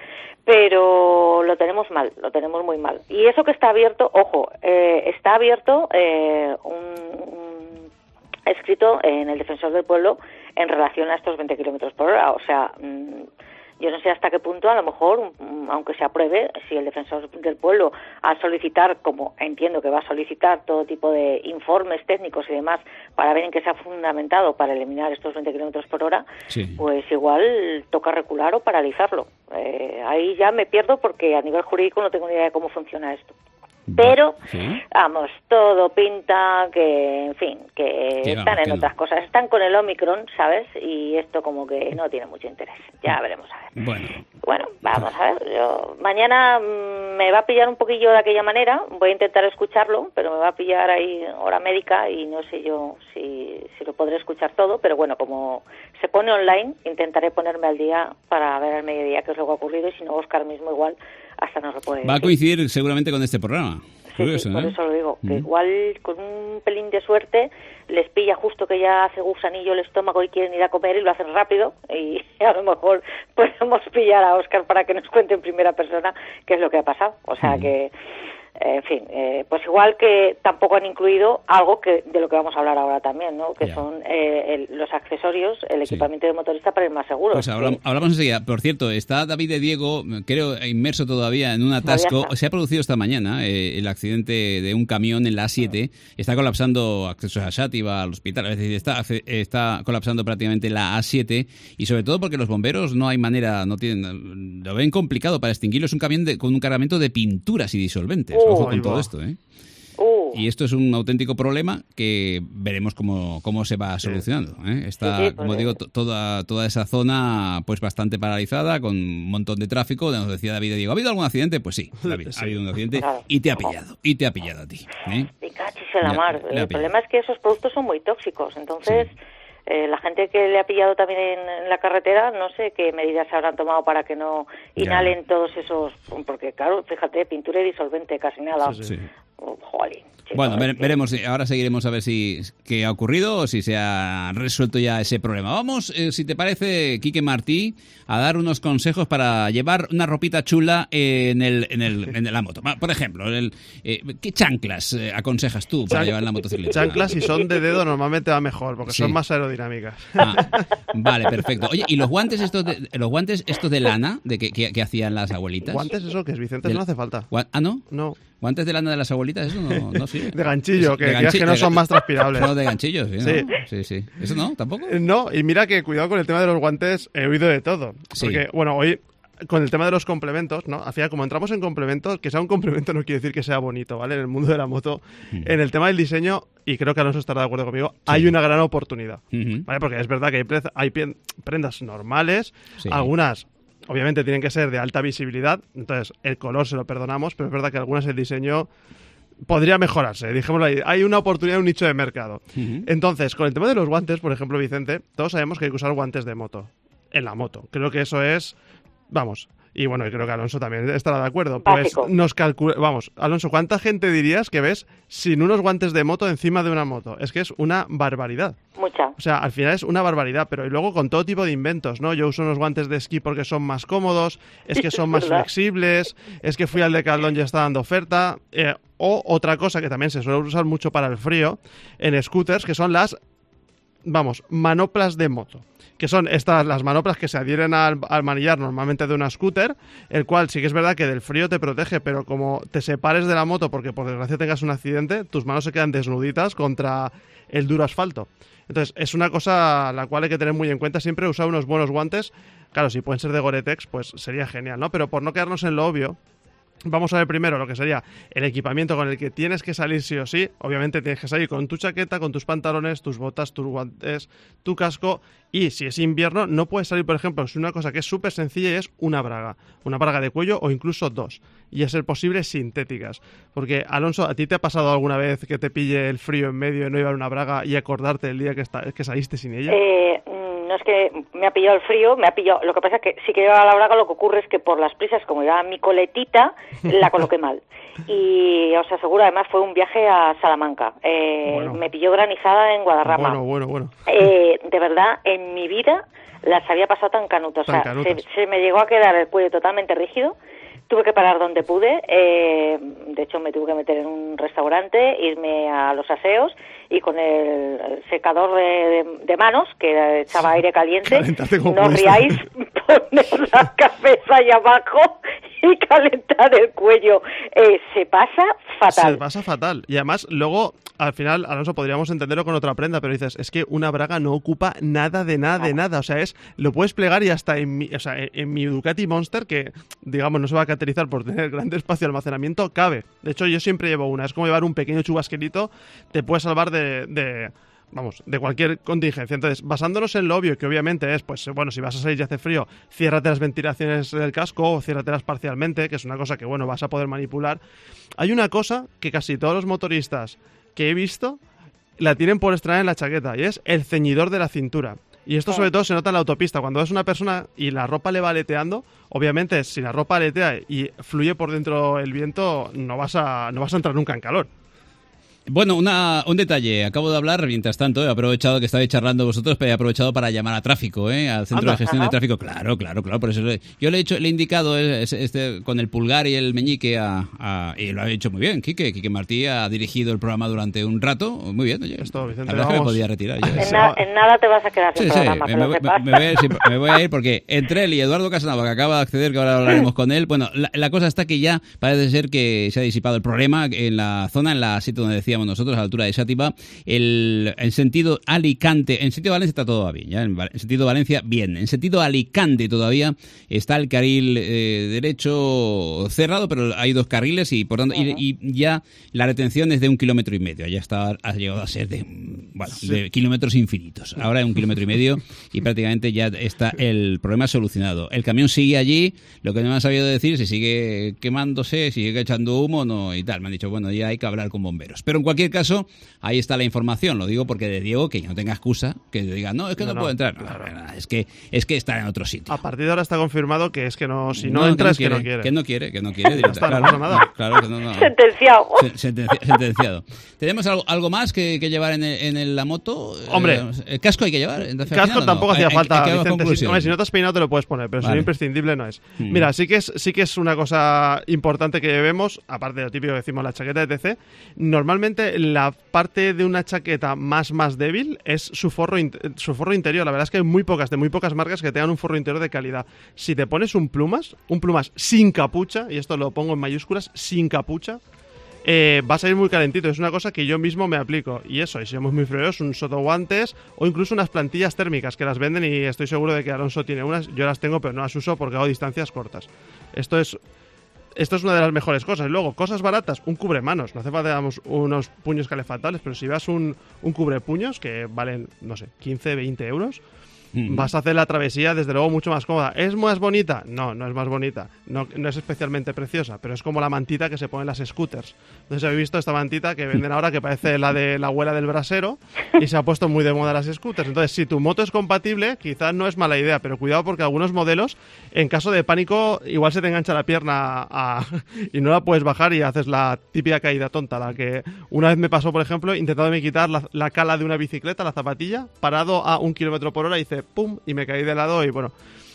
Pero lo tenemos mal, lo tenemos muy mal. Y eso que está abierto, ojo, eh, está abierto eh, un, un escrito en el Defensor del Pueblo en relación a estos veinte kilómetros por hora, o sea... Mmm, yo no sé hasta qué punto, a lo mejor, aunque se apruebe, si el Defensor del Pueblo, al solicitar, como entiendo que va a solicitar, todo tipo de informes técnicos y demás, para ver en qué se ha fundamentado para eliminar estos veinte kilómetros por hora, sí. Pues igual toca recular o paralizarlo. Eh, ahí ya me pierdo porque a nivel jurídico no tengo ni idea de cómo funciona esto. Pero, ¿sí? Vamos, todo pinta que, en fin, que sí, están vamos, en otras no. cosas. Están con el Omicron, ¿sabes? Y esto como que no tiene mucho interés. Ya veremos a ver. Bueno, bueno vamos a ver. Yo, mañana mmm, me va a pillar un poquillo de aquella manera. Voy a intentar escucharlo, pero me va a pillar ahí hora médica y no sé yo si, si lo podré escuchar todo. Pero bueno, como se pone online, intentaré ponerme al día para ver al mediodía qué es lo que ha ocurrido. Y si no, Óscar mismo igual hasta nos lo puede Va a coincidir seguramente con este programa. sí, sí, por ¿eh? eso lo digo, que mm. igual con un pelín de suerte les pilla justo que ya hace gusanillo el estómago y quieren ir a comer y lo hacen rápido, y a lo mejor podemos pillar a Óscar para que nos cuente en primera persona qué es lo que ha pasado. O sea mm. que... En fin, eh, pues igual que tampoco han incluido algo que de lo que vamos a hablar ahora también, ¿no? Que yeah. son eh, el, los accesorios, el equipamiento sí. de motorista para ir más seguro. Pues hablamos, sí. hablamos enseguida. Por cierto, está David de Diego, creo, inmerso todavía en un atasco. Se ha producido esta mañana eh, el accidente de un camión en la A siete. Está colapsando accesos a Xàtiva, al hospital. Es decir, está, está colapsando prácticamente la A siete, y sobre todo porque los bomberos no hay manera, no tienen, lo ven complicado para extinguirlo. Es un camión de, con un cargamento de pinturas y disolventes. Uh. Ojo con todo esto, ¿eh? Uh. Y esto es un auténtico problema que veremos cómo, cómo se va solucionando, ¿eh? Está, sí, sí, como digo, t- toda toda esa zona pues bastante paralizada, con un montón de tráfico. Nos decía David, digo, ¿ha habido algún accidente? Pues sí, David, sí. ha habido un accidente claro. y te ha pillado, y te ha pillado a ti, ¿eh? Me cachis en la mar. Le, le el problema es que esos productos son muy tóxicos, entonces... Sí. Eh, la gente que le ha pillado también en, en la carretera, no sé qué medidas se habrán tomado para que no inhalen ya. todos esos... Porque, claro, fíjate, pintura y disolvente, casi nada. Sí, sí. Oh, jolín, chico, bueno, ver, veremos, ahora seguiremos a ver si qué ha ocurrido o si se ha resuelto ya ese problema. Vamos, eh, si te parece, Quique Martí, a dar unos consejos para llevar una ropita chula en el en el en la moto. Por ejemplo, el, eh, ¿qué chanclas eh, aconsejas tú para Chan- llevar en la motocicleta? Chanclas, si son de dedo, normalmente va mejor, porque sí. son más aerodinámicas. Ah, vale, perfecto. Oye, ¿y los guantes estos de, los guantes estos de lana de que, que, que hacían las abuelitas? ¿Guantes eso que es, Vicente? De, no hace falta. ¿Ah, no? No. ¿Guantes de lana de las abuelitas? Eso no, no sirve. De ganchillo, que, de ganchi- que, que no son más transpirables. No, de ganchillos, ¿sí? ¿no? Sí. sí, sí. ¿Eso no? ¿Tampoco? No, y mira que cuidado con el tema de los guantes, he oído de todo. Sí. Porque, bueno, hoy... con el tema de los complementos, ¿no? Al final, como entramos en complementos, que sea un complemento no quiere decir que sea bonito, ¿vale? En el mundo de la moto, uh-huh. en el tema del diseño, y creo que Alonso estará de acuerdo conmigo, sí. hay una gran oportunidad, uh-huh. ¿vale? Porque es verdad que hay, pre- hay prendas normales, sí. algunas... obviamente tienen que ser de alta visibilidad, entonces el color se lo perdonamos, pero es verdad que algunas el diseño podría mejorarse, dijémoslo ahí. Hay una oportunidad, un nicho de mercado. Uh-huh. Entonces, con el tema de los guantes, por ejemplo, Vicente, todos sabemos que hay que usar guantes de moto, en la moto. Creo que eso es, vamos, y bueno, y creo que Alonso también estará de acuerdo. Pues Básico. nos calcula, vamos, Alonso, ¿cuánta gente dirías que ves sin unos guantes de moto encima de una moto? Es que es una barbaridad. Mucha. O sea, al final es una barbaridad, pero y luego con todo tipo de inventos, ¿no? Yo uso unos guantes de esquí porque son más cómodos, es que son más flexibles, es que fui al Decathlon y ya está dando oferta, eh, o otra cosa que también se suele usar mucho para el frío en scooters, que son las, vamos, manoplas de moto. Que son estas las manoplas que se adhieren al, al manillar normalmente de una scooter, el cual sí que es verdad que del frío te protege, pero como te separes de la moto porque por desgracia tengas un accidente, tus manos se quedan desnuditas contra el duro asfalto. Entonces es una cosa la cual hay que tener muy en cuenta, siempre usar unos buenos guantes. Claro, si pueden ser de Gore-Tex, pues sería genial, ¿no? Pero por no quedarnos en lo obvio, vamos a ver primero lo que sería el equipamiento con el que tienes que salir sí o sí. Obviamente tienes que salir con tu chaqueta, con tus pantalones, tus botas, tus guantes, tu casco. Y si es invierno, no puedes salir, por ejemplo, sin una cosa que es súper sencilla y es una braga. Una braga de cuello o incluso dos. Y a ser posible sintéticas. Porque, Alonso, ¿a ti te ha pasado alguna vez que te pille el frío en medio y no llevar una braga y acordarte el día que, está, que saliste sin ella? Eh... No es que me ha pillado el frío, me ha pillado... Lo que pasa es que sí que llevaba la braga, lo que ocurre es que por las prisas, como llevaba mi coletita, la coloqué mal. Y os aseguro, además fue un viaje a Salamanca. Eh, bueno. Me pilló granizada en Guadarrama. Bueno, bueno, bueno. Eh, de verdad, en mi vida las había pasado tan canutas. Tan o sea, canutas. Se, se me llegó a quedar el cuello totalmente rígido. Tuve que parar donde pude, eh, de hecho me tuve que meter en un restaurante, irme a los aseos y con el secador de, de, de manos, que echaba aire caliente, no riáis, poner la cabeza ahí abajo y calentar el cuello. Eh, se pasa fatal. Se pasa fatal. Y además, luego, al final, Alonso, podríamos entenderlo con otra prenda, pero dices, es que una braga no ocupa nada de nada de nada. O sea, es lo puedes plegar y hasta en mi, o sea, en mi Ducati Monster, que, digamos, no se va a caracterizar por tener grande espacio de almacenamiento, cabe. De hecho, yo siempre llevo una. Es como llevar un pequeño chubasquerito, te puede salvar de... de vamos, de cualquier contingencia. Entonces, basándonos en lo obvio, que obviamente es, pues, bueno, si vas a salir y hace frío, ciérrate las ventilaciones del casco o ciérratelas parcialmente, que es una cosa que, bueno, vas a poder manipular. Hay una cosa que casi todos los motoristas que he visto la tienen por extraer en la chaqueta, y es el ceñidor de la cintura. Y esto sobre todo se nota en la autopista. Cuando ves una persona y la ropa le va aleteando, obviamente si la ropa aletea y fluye por dentro el viento, no vas a, no vas a entrar nunca en calor. Bueno, una, un detalle. Acabo de hablar, mientras tanto, he aprovechado que estabais charlando vosotros, pero he aprovechado para llamar a tráfico, ¿eh? Al Centro Anda. de Gestión Ajá. de Tráfico. Claro, claro, claro. Por eso le, yo le he hecho, le he indicado este, este, con el pulgar y el meñique a, a- y lo ha hecho muy bien. Quique, Quique Martí ha dirigido el programa durante un rato. Muy bien, oye. Esto, Vicente, la verdad es que me vamos. podía retirar. Yo, En, na- en nada te vas a quedar sin Sí, sí, programa, me, que lo me- sepas. me voy a ir, sí, me voy a ir porque entre él y Eduardo Casanova, que acaba de acceder, que ahora hablaremos con él, bueno, la, la cosa está que ya parece ser que se ha disipado el problema en la zona, en la sitio donde decíamos nosotros, a la altura de Sátiva, el, en sentido Alicante, en sentido Valencia está todo bien, ya en, en sentido Valencia bien, en sentido Alicante todavía está el carril eh, derecho cerrado, pero hay dos carriles y por tanto, y, y ya la retención es de un kilómetro y medio, ya está, ha llegado a ser de, bueno, de kilómetros infinitos, ahora es un kilómetro y medio y prácticamente ya está el problema solucionado. El camión sigue allí, lo que no me han sabido decir si sigue quemándose, si sigue echando humo o no y tal, me han dicho, bueno, ya hay que hablar con bomberos, pero en cualquier caso ahí está la información, lo digo porque de Diego, que no tenga excusa, que diga, no, es que no, No, no, puedo entrar, no, claro. no, es que es que está en otro sitio. A partir de ahora está confirmado que es que no, si no, entra es que no quiere. Que no quiere, que no quiere. Ya está, no pasa nada. Claro, que no, no. Sentenciado. Sen- sentenci- sentenciado. ¿Tenemos algo, algo más que, que llevar en, el- en el- la moto? Hombre. Eh, ¿El casco hay que llevar? Entonces, al Casco final, ¿o no? tampoco hacía ¿En- en- falta, en qué Vicente. Si, conclusión? hombre, si no te has peinado te lo puedes poner, pero si Vale. no imprescindible no es. Mm. Mira, sí que es sí que es una cosa importante que vemos, aparte de lo típico que decimos, la chaqueta de T C. Normalmente la parte de una chaqueta más más débil es su forro, in- su forro interior. La verdad es que hay muy pocas, de muy pocas marcas que tengan un forro interior de calidad. Si te pones un plumas, un plumas sin capucha, y esto lo pongo en mayúsculas, sin capucha, eh, va a salir muy calentito. Es una cosa que yo mismo me aplico. Y eso, y si somos muy fríos, un sotoguantes o incluso unas plantillas térmicas que las venden y estoy seguro de que Alonso tiene unas. Yo las tengo, pero no las uso porque hago distancias cortas. Esto es... Esto es una de las mejores cosas. Luego, cosas baratas, un cubremanos. No hace falta digamos, unos puños calefactables, pero si vas un, un cubrepuños que valen, no sé, quince, veinte euros, Mm. vas a hacer la travesía desde luego mucho más cómoda. ¿Es más bonita? No, no es más bonita. No, no es especialmente preciosa, pero es como la mantita que se pone en las scooters. Entonces habéis visto esta mantita que venden ahora que parece la de la abuela del brasero y se ha puesto muy de moda las scooters. Entonces, si tu moto es compatible, quizás no es mala idea, pero cuidado porque algunos modelos, en caso de pánico, igual se te engancha la pierna a- y no la puedes bajar y haces la típica caída tonta. La que una vez me pasó, por ejemplo, intentándome quitar la, la cala de una bicicleta, la zapatilla, parado a un kilómetro por hora, hice pum y me caí de lado y bueno,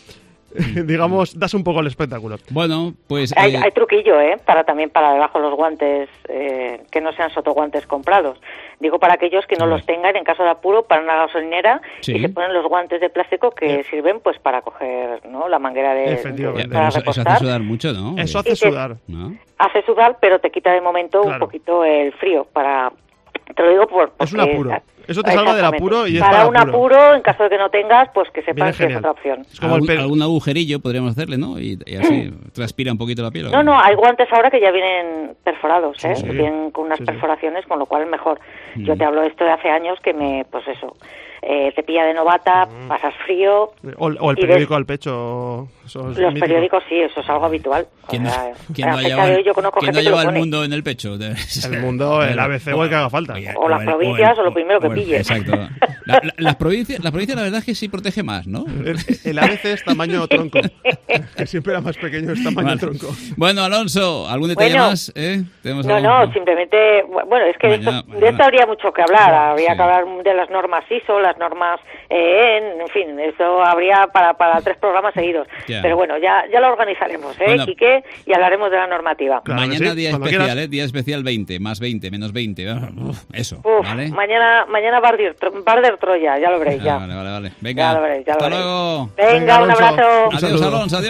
digamos, das un poco el espectáculo. Bueno, pues... Hay, eh, hay truquillo, ¿eh? Para también para debajo los guantes, eh, que no sean sotoguantes comprados. Digo para aquellos que no Sí. los tengan en caso de apuro para una gasolinera Sí. y se ponen los guantes de plástico que Eh. sirven pues para coger, ¿no? La manguera de, Efectivamente. ya, de- pero para eso, eso repostar. hace sudar mucho, ¿no? Eso Eh, hace Y te- sudar. ¿no? Hace sudar, pero te quita de momento Claro. un poquito el frío para... Te lo digo por... Es un porque- apuro. Eso te salva del Exactamente. apuro y es para para un apuro. apuro, en caso de que no tengas, pues que Viene sepas que es genial. otra opción. Es como el Algún, per- algún agujerillo podríamos hacerle, ¿no? Y, y así transpira un poquito la piel. ¿o No, qué? no, hay guantes ahora que ya vienen perforados, ¿eh? Sí, sí. Que vienen con unas Sí, sí. perforaciones, con lo cual es mejor. Yo Mm. te hablo de esto de hace años que me, pues eso, eh, te pilla de novata, Mm. pasas frío. O, o el y periódico ves- al pecho. Eso es Los mítico. periódicos sí, eso es algo habitual. O ¿Quién, no- sea, quién a no ha fecha llevado, de hoy yo conozco quién no gente que lo lleva el pone. mundo en el pecho? El mundo, el A B C o el que haga falta. O las provincias, o lo primero que el- pille. Exacto. La- la- las, provincias, las provincias la verdad es que sí protege más, ¿no? El, el A B C es tamaño tronco. Que siempre era más pequeño, es tamaño Vale. tronco. Bueno, Alonso, ¿algún detalle Bueno. más? ¿Eh? ¿Tenemos No, algo? no, simplemente, bueno, es que de, Mañana- esto, de mañana. esto habría mucho que hablar, habría Sí. que hablar de las normas I S O, las normas E N, en fin, eso habría para, para tres programas seguidos. Ya. Pero bueno, ya, ya lo organizaremos, ¿eh, Bueno. Quique? Y hablaremos de la normativa. Claro que Mañana sí, día cuando especial, quieras. ¿eh? Día especial veinte, más veinte, menos veinte. Uf, eso, Uf, ¿vale? mañana, mañana Barder, Barder Troya, ya lo veréis, Ah, ya. vale, vale, vale. Venga, Ya lo veréis, ya lo hasta veréis. luego. Venga, Venga, un Alonso. abrazo. Un Adiós, saludo. Alonso,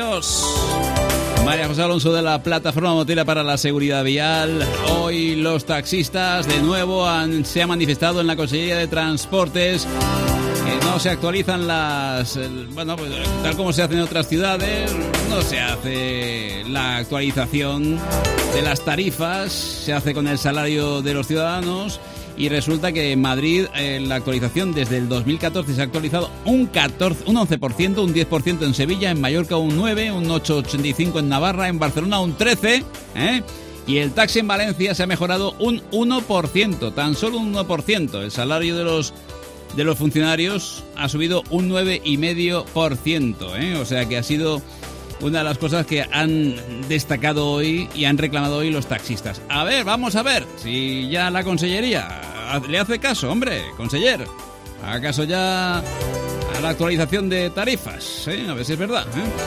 adiós. María José Alonso de la Plataforma Motera para la Seguridad Vial. Hoy los taxistas de nuevo han, se han manifestado en la Consejería de Transportes. Que no se actualizan las... el- bueno, pues, tal como se hace en otras ciudades, no se hace la actualización de las tarifas, se hace con el salario de los ciudadanos. Y resulta que en Madrid eh, la actualización desde el dos mil catorce se ha actualizado un catorce, un once por ciento, un diez por ciento en Sevilla, en Mallorca un nueve por ciento, un ocho coma ochenta y cinco por ciento en Navarra, en Barcelona un trece por ciento, ¿eh? Y el taxi en Valencia se ha mejorado un uno por ciento, tan solo un uno por ciento. El salario de los de los funcionarios ha subido un nueve coma cinco por ciento, ¿eh? O sea que ha sido una de las cosas que han destacado hoy y han reclamado hoy los taxistas. A ver, vamos a ver si ya la consellería le hace caso, hombre, conseller. Haga caso ya a la actualización de tarifas, ¿eh? A ver si es verdad,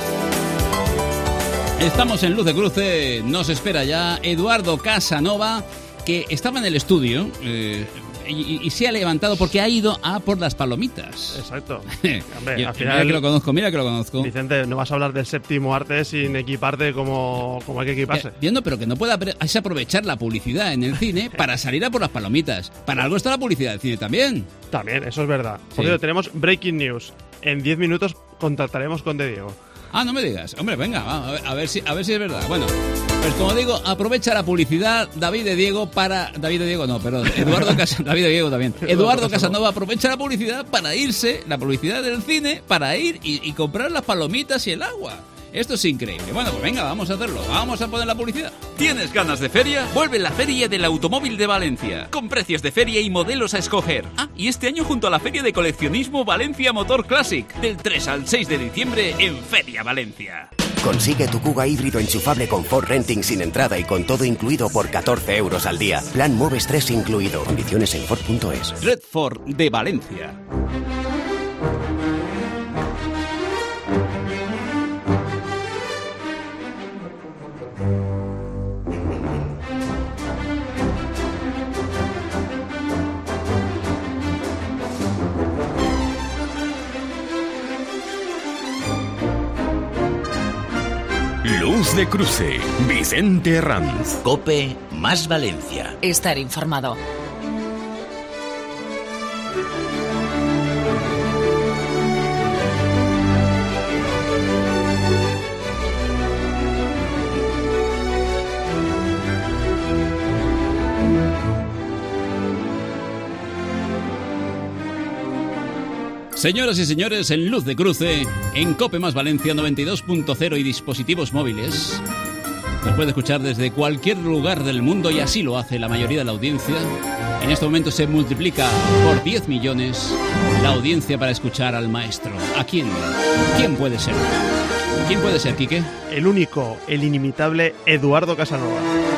¿eh? Estamos en Luz de Cruce, nos espera ya Eduardo Casanova, que estaba en el estudio eh, y, y se ha levantado porque ha ido a por las palomitas. Exacto. Hombre, Yo, al final, mira que lo conozco, mira que lo conozco. Vicente, no vas a hablar del séptimo arte sin equiparte como, como hay que equiparse. Entiendo, pero que no pueda aprovechar la publicidad en el cine para salir a por las palomitas. Para algo está la publicidad del cine también. También, eso es verdad. Sí. Por cierto, tenemos breaking news. En diez minutos contactaremos con De Diego. Ah, no me digas. Hombre, venga, va, a, ver, a ver si a ver si es verdad. Bueno, pues como digo, aprovecha la publicidad David de Diego para... David de Diego no, perdón. Eduardo Casanova... David de Diego también. Eduardo Casanova aprovecha la publicidad para irse, la publicidad del cine, para ir y, y comprar las palomitas y el agua. Esto es increíble. Bueno, pues venga, vamos a hacerlo. Vamos a poner la publicidad. ¿Tienes ganas de feria? Vuelve la Feria del Automóvil de Valencia, con precios de feria y modelos a escoger. Ah, y este año junto a la Feria de Coleccionismo Valencia Motor Classic, del tres al seis de diciembre en Feria Valencia. Consigue tu Kuga híbrido enchufable con Ford Renting sin entrada y con todo incluido por catorce euros al día. Plan Moves tres incluido. Condiciones en Ford punto es. Red Ford de Valencia. Luz de Cruce, Vicente Herranz. COPE más Valencia. Estar informado. Señoras y señores, en Luz de Cruce, en COPE más Valencia noventa y dos punto cero y dispositivos móviles, nos puede escuchar desde cualquier lugar del mundo y así lo hace la mayoría de la audiencia. En este momento se multiplica por diez millones la audiencia para escuchar al maestro. ¿A quién? ¿Quién puede ser? ¿Quién puede ser, Quique? El único, el inimitable Eduardo Casanova.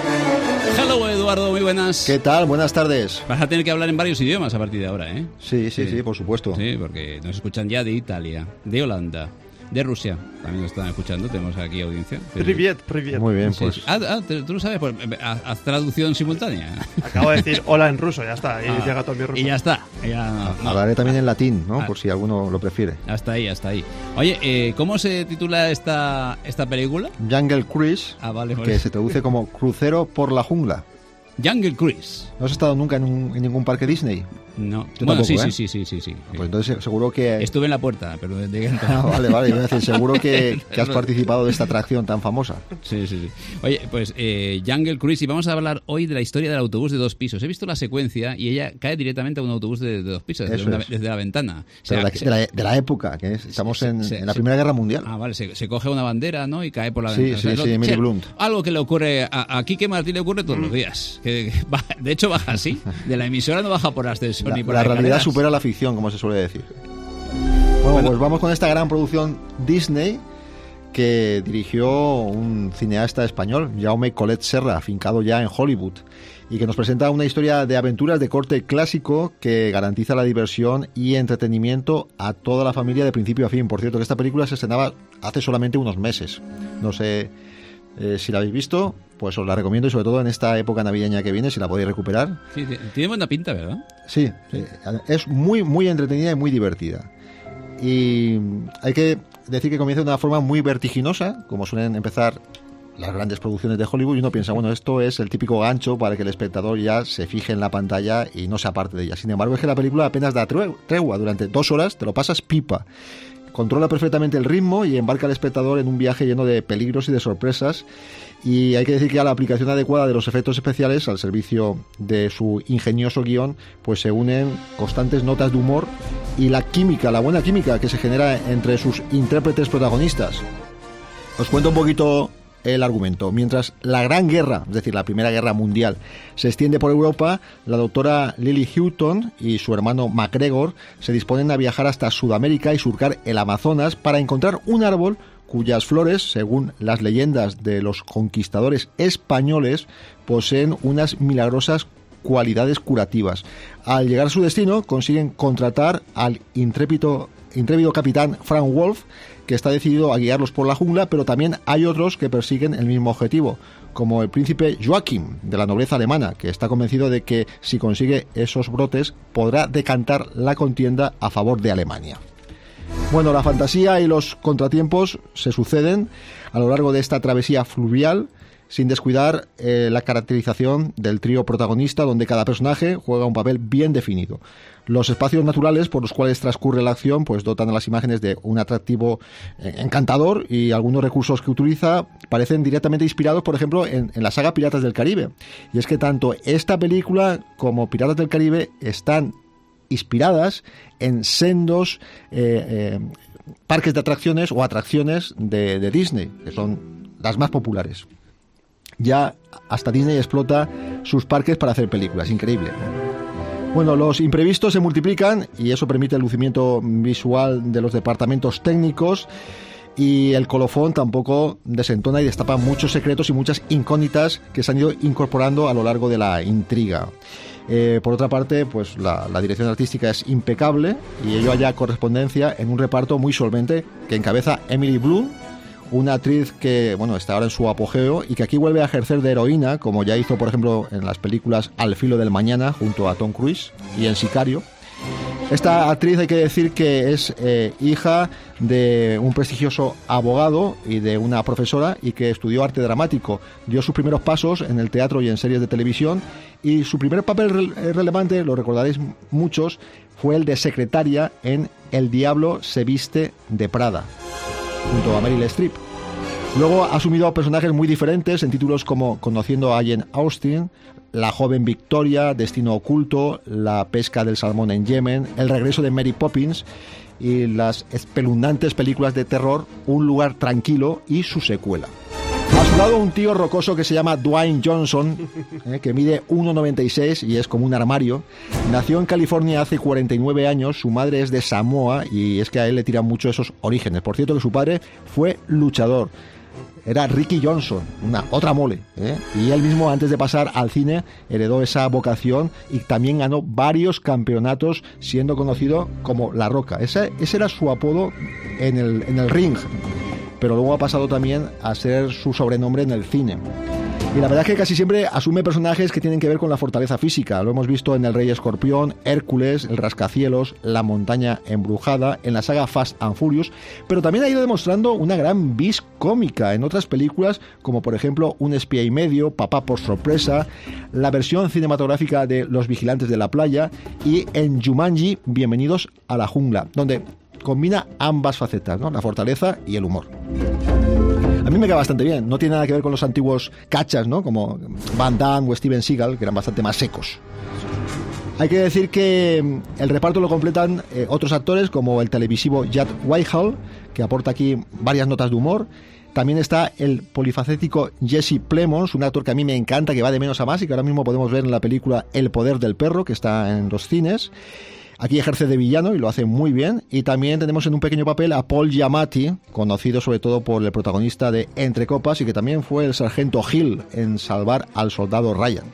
Hello, Eduardo, muy buenas. ¿Qué tal? Buenas tardes. Vas a tener que hablar en varios idiomas a partir de ahora, ¿eh? Sí, sí, sí, sí, por supuesto. Sí, porque nos escuchan ya de Italia, de Holanda, de Rusia. También nos están escuchando, tenemos aquí audiencia. Privet, privet. Muy bien, sí, pues. Sí. Ah, ah, tú lo sabes, pues haz, haz traducción simultánea. Acabo de decir hola en ruso, ya está. Y, ah, llega todo mi ruso. Y ya está. Ya, no, Hablaré no. también en latín, ¿no? Ah, por si alguno lo prefiere. Hasta ahí, hasta ahí. Oye, eh, ¿cómo se titula esta, esta película? Jungle Cruise, ah, vale, vale. que se traduce como Crucero por la Jungla. Jungle Cruise. ¿No has estado nunca en, un, en ningún parque Disney? No. Yo bueno, tampoco, sí, ¿eh? sí, sí, sí, sí. Pues entonces seguro que... Estuve en la puerta, pero desde que entré... Ah, vale, vale. Yo voy a decir, seguro que, que has participado de esta atracción tan famosa. Sí, sí, sí. Oye, pues eh, Jungle Cruise, y vamos a hablar hoy de la historia del autobús de dos pisos. He visto la secuencia y ella cae directamente a un autobús de, de dos pisos, desde, una, desde la ventana. O sea, de, la, de, la, de la época, que es, estamos se, en, se, en la se, Primera Guerra Mundial. Ah, vale, se, se coge una bandera, ¿no? Y cae por la sí, ventana. Sí, o sea, sí, lo, Emily che, Blunt. Algo que le ocurre a, a Quique Martí le ocurre todos mm. los días. Que, que baja, de hecho, baja así. De la emisora no baja por ascensor la, ni por la las realidad escaleras. supera la ficción, como se suele decir. Bueno, bueno, pues vamos con esta gran producción Disney que dirigió un cineasta español, Jaume Colet Serra, afincado ya en Hollywood, y que nos presenta una historia de aventuras de corte clásico que garantiza la diversión y entretenimiento a toda la familia de principio a fin. Por cierto, que esta película se estrenaba hace solamente unos meses. No sé eh, si la habéis visto, pues os la recomiendo, y sobre todo en esta época navideña que viene, si la podéis recuperar. Sí, tiene buena pinta, ¿verdad? Sí, sí, es muy, muy entretenida y muy divertida. Y hay que decir que comienza de una forma muy vertiginosa, como suelen empezar las grandes producciones de Hollywood, y uno piensa, bueno, esto es el típico gancho para que el espectador ya se fije en la pantalla y no se aparte de ella. Sin embargo, es que la película apenas da tregua. Durante dos horas te lo pasas pipa. Controla perfectamente el ritmo y embarca al espectador en un viaje lleno de peligros y de sorpresas. Y hay que decir que a la aplicación adecuada de los efectos especiales al servicio de su ingenioso guión, pues se unen constantes notas de humor y la química, la buena química que se genera entre sus intérpretes protagonistas. Os cuento un poquito el argumento. Mientras la Gran Guerra, es decir, la Primera Guerra Mundial, se extiende por Europa, la doctora Lily Houghton y su hermano MacGregor se disponen a viajar hasta Sudamérica y surcar el Amazonas para encontrar un árbol cuyas flores, según las leyendas de los conquistadores españoles, poseen unas milagrosas cualidades curativas. Al llegar a su destino, consiguen contratar al intrépido, intrépido capitán Frank Wolf, que está decidido a guiarlos por la jungla, pero también hay otros que persiguen el mismo objetivo, como el príncipe Joachim, de la nobleza alemana, que está convencido de que si consigue esos brotes, podrá decantar la contienda a favor de Alemania. Bueno, la fantasía y los contratiempos se suceden a lo largo de esta travesía fluvial, sin descuidar eh, la caracterización del trío protagonista, donde cada personaje juega un papel bien definido. Los espacios naturales por los cuales transcurre la acción pues dotan a las imágenes de un atractivo eh, encantador, y algunos recursos que utiliza parecen directamente inspirados, por ejemplo, en, en la saga Piratas del Caribe. Y es que tanto esta película como Piratas del Caribe están inspiradas en sendos eh, eh, parques de atracciones o atracciones de, de Disney, que son las más populares. Ya hasta Disney explota sus parques para hacer películas, increíble. Bueno, los imprevistos se multiplican y eso permite el lucimiento visual de los departamentos técnicos, y el colofón tampoco desentona y destapa muchos secretos y muchas incógnitas que se han ido incorporando a lo largo de la intriga. Eh, por otra parte, pues la, la dirección artística es impecable, y ello haya correspondencia en un reparto muy solvente que encabeza Emily Blunt, una actriz que, bueno, está ahora en su apogeo y que aquí vuelve a ejercer de heroína, como ya hizo, por ejemplo, en las películas Al filo del mañana junto a Tom Cruise y en Sicario. Esta actriz, hay que decir que es eh, hija de un prestigioso abogado y de una profesora, y que estudió arte dramático. Dio sus primeros pasos en el teatro y en series de televisión, y su primer papel re- relevante, lo recordaréis muchos, fue el de secretaria en El diablo se viste de Prada, junto a Meryl Streep. Luego ha asumido personajes muy diferentes en títulos como Conociendo a Jane Austen, La joven Victoria, Destino oculto, La pesca del salmón en Yemen, El regreso de Mary Poppins y las espeluznantes películas de terror Un lugar tranquilo y su secuela. A su lado un tío rocoso que se llama Dwayne Johnson, eh, que mide uno noventa y seis y es como un armario. Nació en California hace cuarenta y nueve años, su madre es de Samoa, y es que a él le tiran mucho esos orígenes. Por cierto, que su padre fue luchador. Era Ricky Johnson, una otra mole, ¿eh? Y él mismo, antes de pasar al cine, heredó esa vocación y también ganó varios campeonatos, siendo conocido como La Roca. Ese, ese era su apodo en el, en el ring, pero luego ha pasado también a ser su sobrenombre en el cine. Y la verdad es que casi siempre asume personajes que tienen que ver con la fortaleza física. Lo hemos visto en El Rey Escorpión, Hércules, El Rascacielos, La Montaña Embrujada, en la saga Fast and Furious, pero también ha ido demostrando una gran vis cómica en otras películas, como por ejemplo Un espía y medio, Papá por sorpresa, la versión cinematográfica de Los vigilantes de la playa, y en Jumanji, Bienvenidos a la jungla, donde combina ambas facetas, ¿no? La fortaleza y el humor. A mí me queda bastante bien, no tiene nada que ver con los antiguos cachas, ¿no? Como Van Damme o Steven Seagal, que eran bastante más secos. Hay que decir que el reparto lo completan eh, otros actores, como el televisivo Jack Whitehall, que aporta aquí varias notas de humor. También está el polifacético Jesse Plemons, un actor que a mí me encanta, que va de menos a más y que ahora mismo podemos ver en la película El poder del perro, que está en los cines. Aquí ejerce de villano y lo hace muy bien. Y también tenemos en un pequeño papel a Paul Giamatti, conocido sobre todo por el protagonista de Entre copas, y que también fue el sargento Hill en Salvar al soldado Ryan.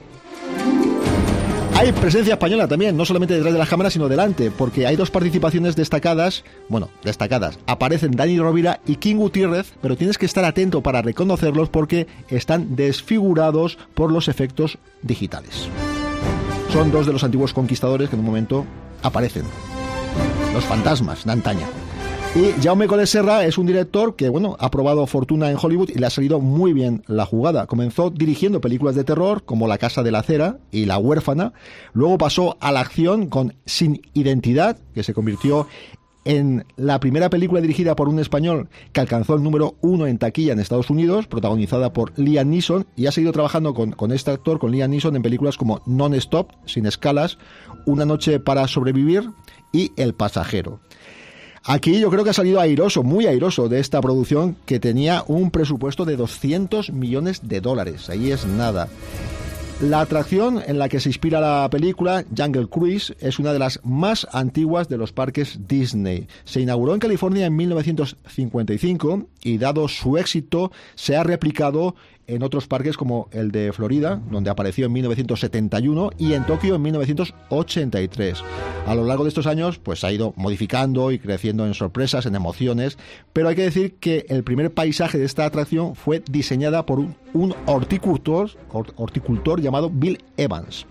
Hay presencia española también, no solamente detrás de las cámaras, sino delante, porque hay dos participaciones destacadas, bueno, destacadas. Aparecen Dani Rovira y King Gutiérrez, pero tienes que estar atento para reconocerlos porque están desfigurados por los efectos digitales. Son dos de los antiguos conquistadores que en un momento aparecen, los fantasmas de antaña. Y Jaume Collet Serra es un director que, bueno, ha probado fortuna en Hollywood y le ha salido muy bien la jugada. Comenzó dirigiendo películas de terror como La casa de la cera y La huérfana. Luego pasó a la acción con Sin identidad, que se convirtió en la primera película dirigida por un español que alcanzó el número uno en taquilla en Estados Unidos, protagonizada por Liam Neeson, y ha seguido trabajando con, con este actor, con Liam Neeson, en películas como Non-Stop, Sin escalas, Una noche para sobrevivir y El pasajero. Aquí yo creo que ha salido airoso, muy airoso de esta producción, que tenía un presupuesto de doscientos millones de dólares. Ahí es nada. La atracción en la que se inspira la película, Jungle Cruise, es una de las más antiguas de los parques Disney. Se inauguró en California en mil novecientos cincuenta y cinco y, dado su éxito, se ha replicado en otros parques como el de Florida, donde apareció en mil novecientos setenta y uno, y en Tokio en mil novecientos ochenta y tres. A lo largo de estos años pues se ha ido modificando y creciendo en sorpresas, en emociones, pero hay que decir que el primer paisaje de esta atracción fue diseñada por un, un horticultor, horticultor llamado Bill Evans.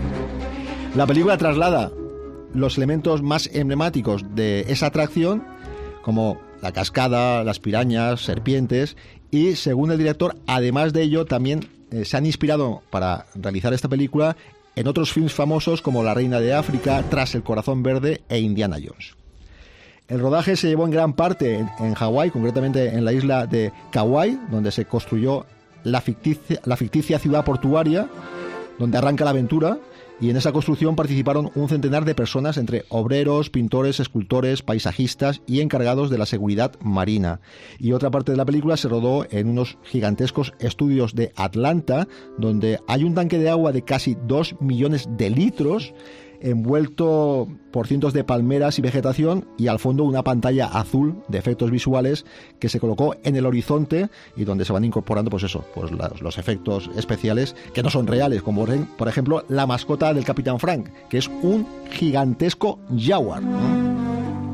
La película traslada los elementos más emblemáticos de esa atracción, como la cascada, las pirañas, serpientes, y según el director, además de ello, también eh, se han inspirado para realizar esta película en otros films famosos como La Reina de África, Tras el Corazón Verde e Indiana Jones. El rodaje se llevó en gran parte en, en Hawái, concretamente en la isla de Kauai, donde se construyó la ficticia, la ficticia ciudad portuaria, donde arranca la aventura, y en esa construcción participaron un centenar de personas, entre obreros, pintores, escultores, paisajistas y encargados de la seguridad marina. Y otra parte de la película se rodó en unos gigantescos estudios de Atlanta, donde hay un tanque de agua de casi dos millones de litros, envuelto por cientos de palmeras y vegetación, y al fondo una pantalla azul de efectos visuales que se colocó en el horizonte y donde se van incorporando pues eso, pues los, los efectos especiales que no son reales, como por ejemplo la mascota del Capitán Frank, que es un gigantesco jaguar, ¿no?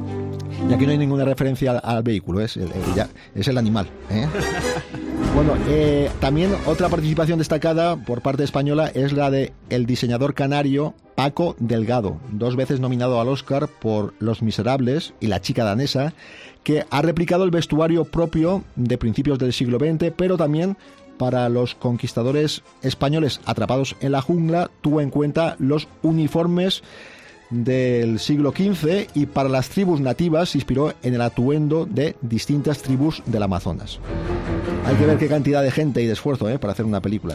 Y aquí no hay ninguna referencia al, al vehículo, es el, el, ya, es el animal, ¿eh? Bueno, eh, también otra participación destacada por parte española es la de el diseñador canario Paco Delgado, dos veces nominado al Oscar por Los Miserables y La chica danesa, que ha replicado el vestuario propio de principios del siglo veinte, pero también para los conquistadores españoles atrapados en la jungla tuvo en cuenta los uniformes del siglo quince, y para las tribus nativas se inspiró en el atuendo de distintas tribus del Amazonas. Hay que ver qué cantidad de gente y de esfuerzo ¿eh? para hacer una película.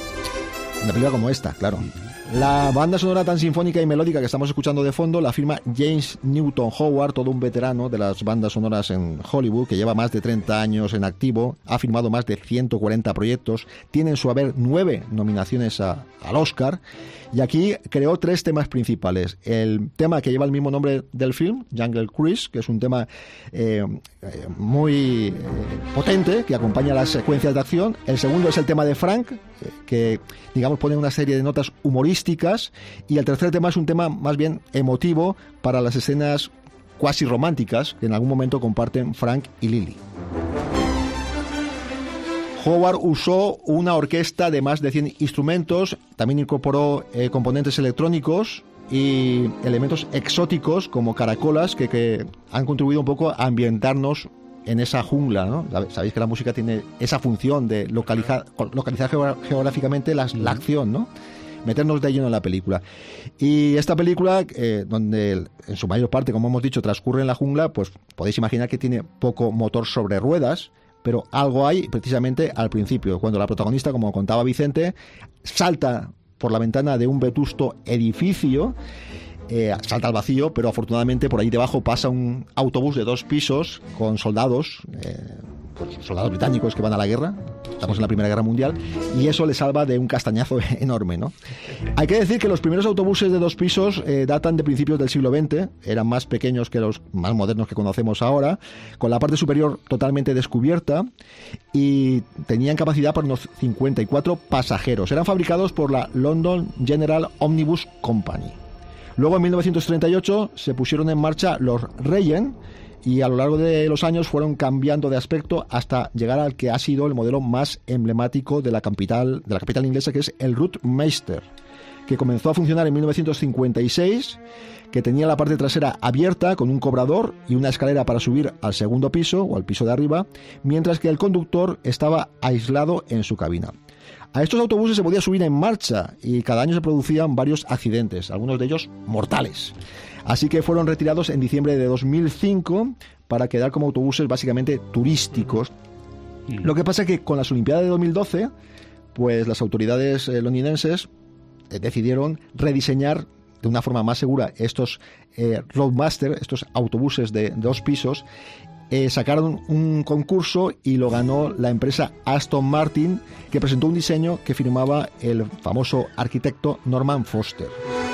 Una película como esta, claro. La banda sonora tan sinfónica y melódica que estamos escuchando de fondo la firma James Newton Howard, todo un veterano de las bandas sonoras en Hollywood, que lleva más de treinta años en activo, ha firmado más de ciento cuarenta proyectos, tiene en su haber nueve nominaciones a, al Oscar, y aquí creó tres temas principales. El tema que lleva el mismo nombre del film, Jungle Cruise, que es un tema eh, muy eh, potente, que acompaña las secuencias de acción. El segundo es el tema de Frank, eh, que digamos pone una serie de notas humorísticas. Y el tercer tema es un tema más bien emotivo para las escenas cuasi románticas que en algún momento comparten Frank y Lily. Howard usó una orquesta de más de cien instrumentos, también incorporó eh, componentes electrónicos y elementos exóticos como caracolas que, que han contribuido un poco a ambientarnos en esa jungla, ¿no? Sabéis que la música tiene esa función de localizar, localizar geográficamente la, la acción, ¿no? Meternos de lleno en la película. Y esta película, eh, donde en su mayor parte, como hemos dicho, transcurre en la jungla, pues podéis imaginar que tiene poco motor sobre ruedas, pero algo hay precisamente al principio, cuando la protagonista, como contaba Vicente, salta por la ventana de un vetusto edificio, eh, salta al vacío, pero afortunadamente por ahí debajo pasa un autobús de dos pisos con soldados, eh, pues soldados británicos que van a la guerra. Estamos en la Primera Guerra Mundial, y eso le salva de un castañazo enorme, ¿no? Hay que decir que los primeros autobuses de dos pisos eh, datan de principios del siglo veinte, eran más pequeños que los más modernos que conocemos ahora, con la parte superior totalmente descubierta, y tenían capacidad para unos cincuenta y cuatro pasajeros. Eran fabricados por la London General Omnibus Company. Luego, en mil novecientos treinta y ocho, se pusieron en marcha los Regent, y a lo largo de los años fueron cambiando de aspecto hasta llegar al que ha sido el modelo más emblemático de la capital, de la capital inglesa, que es el Routemaster, que comenzó a funcionar en mil novecientos cincuenta y seis, que tenía la parte trasera abierta con un cobrador y una escalera para subir al segundo piso o al piso de arriba, mientras que el conductor estaba aislado en su cabina. A estos autobuses se podía subir en marcha y cada año se producían varios accidentes, algunos de ellos mortales. Así que fueron retirados en diciembre de dos mil cinco para quedar como autobuses básicamente turísticos. Mm. Lo que pasa es que con las Olimpiadas de dos mil doce, pues las autoridades eh, londinenses eh, decidieron rediseñar de una forma más segura estos eh, Roadmaster, estos autobuses de dos pisos, eh, sacaron un concurso y lo ganó la empresa Aston Martin, que presentó un diseño que firmaba el famoso arquitecto Norman Foster.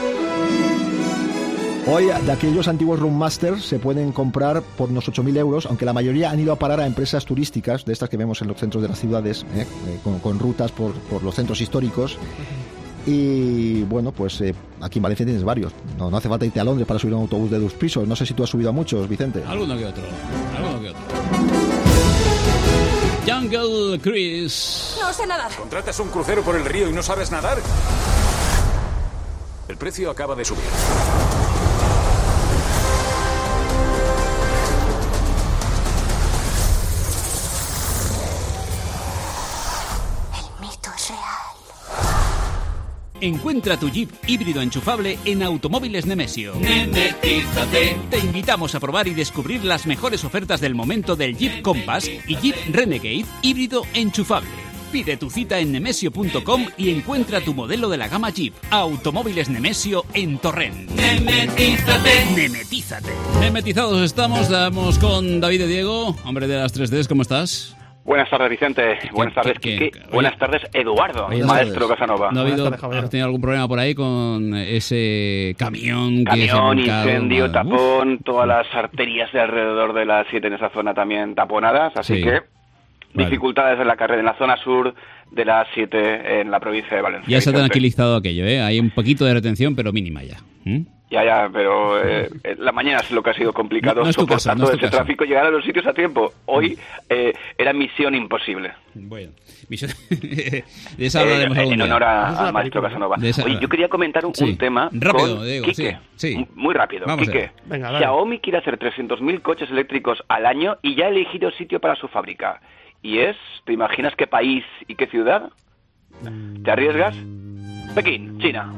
Hoy, de aquellos antiguos Roadmaster se pueden comprar por unos ocho mil euros, aunque la mayoría han ido a parar a empresas turísticas, de estas que vemos en los centros de las ciudades, ¿eh? Eh, con, con rutas por, por los centros históricos. Y bueno, pues eh, aquí en Valencia tienes varios. No, no hace falta irte a Londres para subir a un autobús de dos pisos. No sé si tú has subido a muchos, Vicente. Alguno que otro, alguno que otro. Jungle Cruise. No sé nadar. ¿Contratas un crucero por el río y no sabes nadar? El precio acaba de subir. Encuentra tu Jeep híbrido enchufable en Automóviles Nemesio. Nemetízate. Te invitamos a probar y descubrir las mejores ofertas del momento del Jeep Compass y Jeep Renegade híbrido enchufable. Pide tu cita en nemesio punto com y encuentra tu modelo de la gama Jeep. Automóviles Nemesio en Torrent. Nemetízate. Nemetízate. Nemetizados estamos, damos con David de Diego, hombre de las tres Ds, ¿cómo estás? Buenas tardes, Vicente. Buenas tardes, Quique. Buenas tardes, Eduardo, Oye, maestro Casanova. ¿No ha habido, has tenido algún problema por ahí con ese camión? que Camión, se incendio, Uf. tapón, todas las arterias de alrededor de la siete en esa zona también taponadas, así Sí. que Vale. dificultades en la carrera, en la zona sur de la siete en la provincia de Valencia. Ya se ha Vicente. tranquilizado aquello, ¿eh? Hay un poquito de retención, pero mínima ya. ¿Mm? Ya, ya, pero eh, la mañana es lo que ha sido complicado, No- no es tu soportar casa, no todo es tu ese casa. tráfico, llegar a los sitios a tiempo. Hoy eh, era misión imposible. Bueno, misión- de esa hablaremos Eh, algún en día. honor a- al maestro Casanova. De esa- Oye, yo quería comentar un, Sí. un tema Rápido, con Diego, Quique. sí, sí. Muy rápido, Vamos Quique. allá. Venga, dale. Xiaomi quiere hacer trescientos mil coches eléctricos al año y ya ha elegido sitio para su fábrica. ¿Y es? ¿Te imaginas qué país y qué ciudad? ¿Te arriesgas? Pekín, China.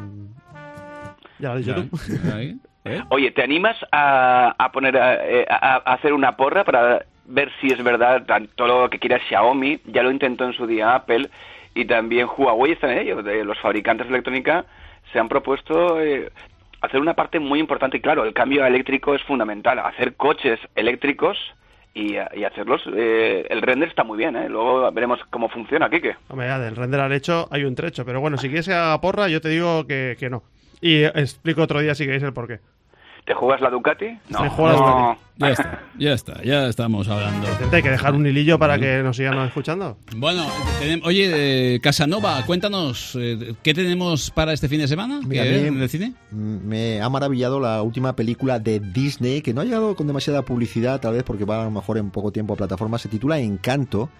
Ya lo has dicho tú. Ahí, ¿eh? Oye, ¿te animas a, a poner a, a- a hacer una porra para ver si es verdad tan- todo lo que quiera Xiaomi? Ya lo intentó en su día Apple y también Huawei está en ello. De los fabricantes de electrónica se han propuesto eh, hacer una parte muy importante. Y claro, el cambio eléctrico es fundamental. Hacer coches eléctricos y, y hacerlos. Eh, el render está muy bien, ¿eh? Luego veremos cómo funciona, Quique. Hombre, ya, del render al hecho hay un trecho. Pero bueno, si quieres que haga porra, yo te digo que, que no. Y eh, explico otro día si queréis el porqué. ¿Te juegas la Ducati? No. Me juego la no. Ducati. Ya está, ya está, ya estamos hablando. Gente, hay que dejar un hilillo para que nos sigan escuchando. Bueno, tenem- oye, eh, Casanova, cuéntanos, eh, ¿qué tenemos para este fin de semana? Mira, ¿Qué a mí ves en el cine? Me ha maravillado la última película de Disney, que no ha llegado con demasiada publicidad, tal vez porque va a lo mejor en poco tiempo a plataformas. Se titula Encanto.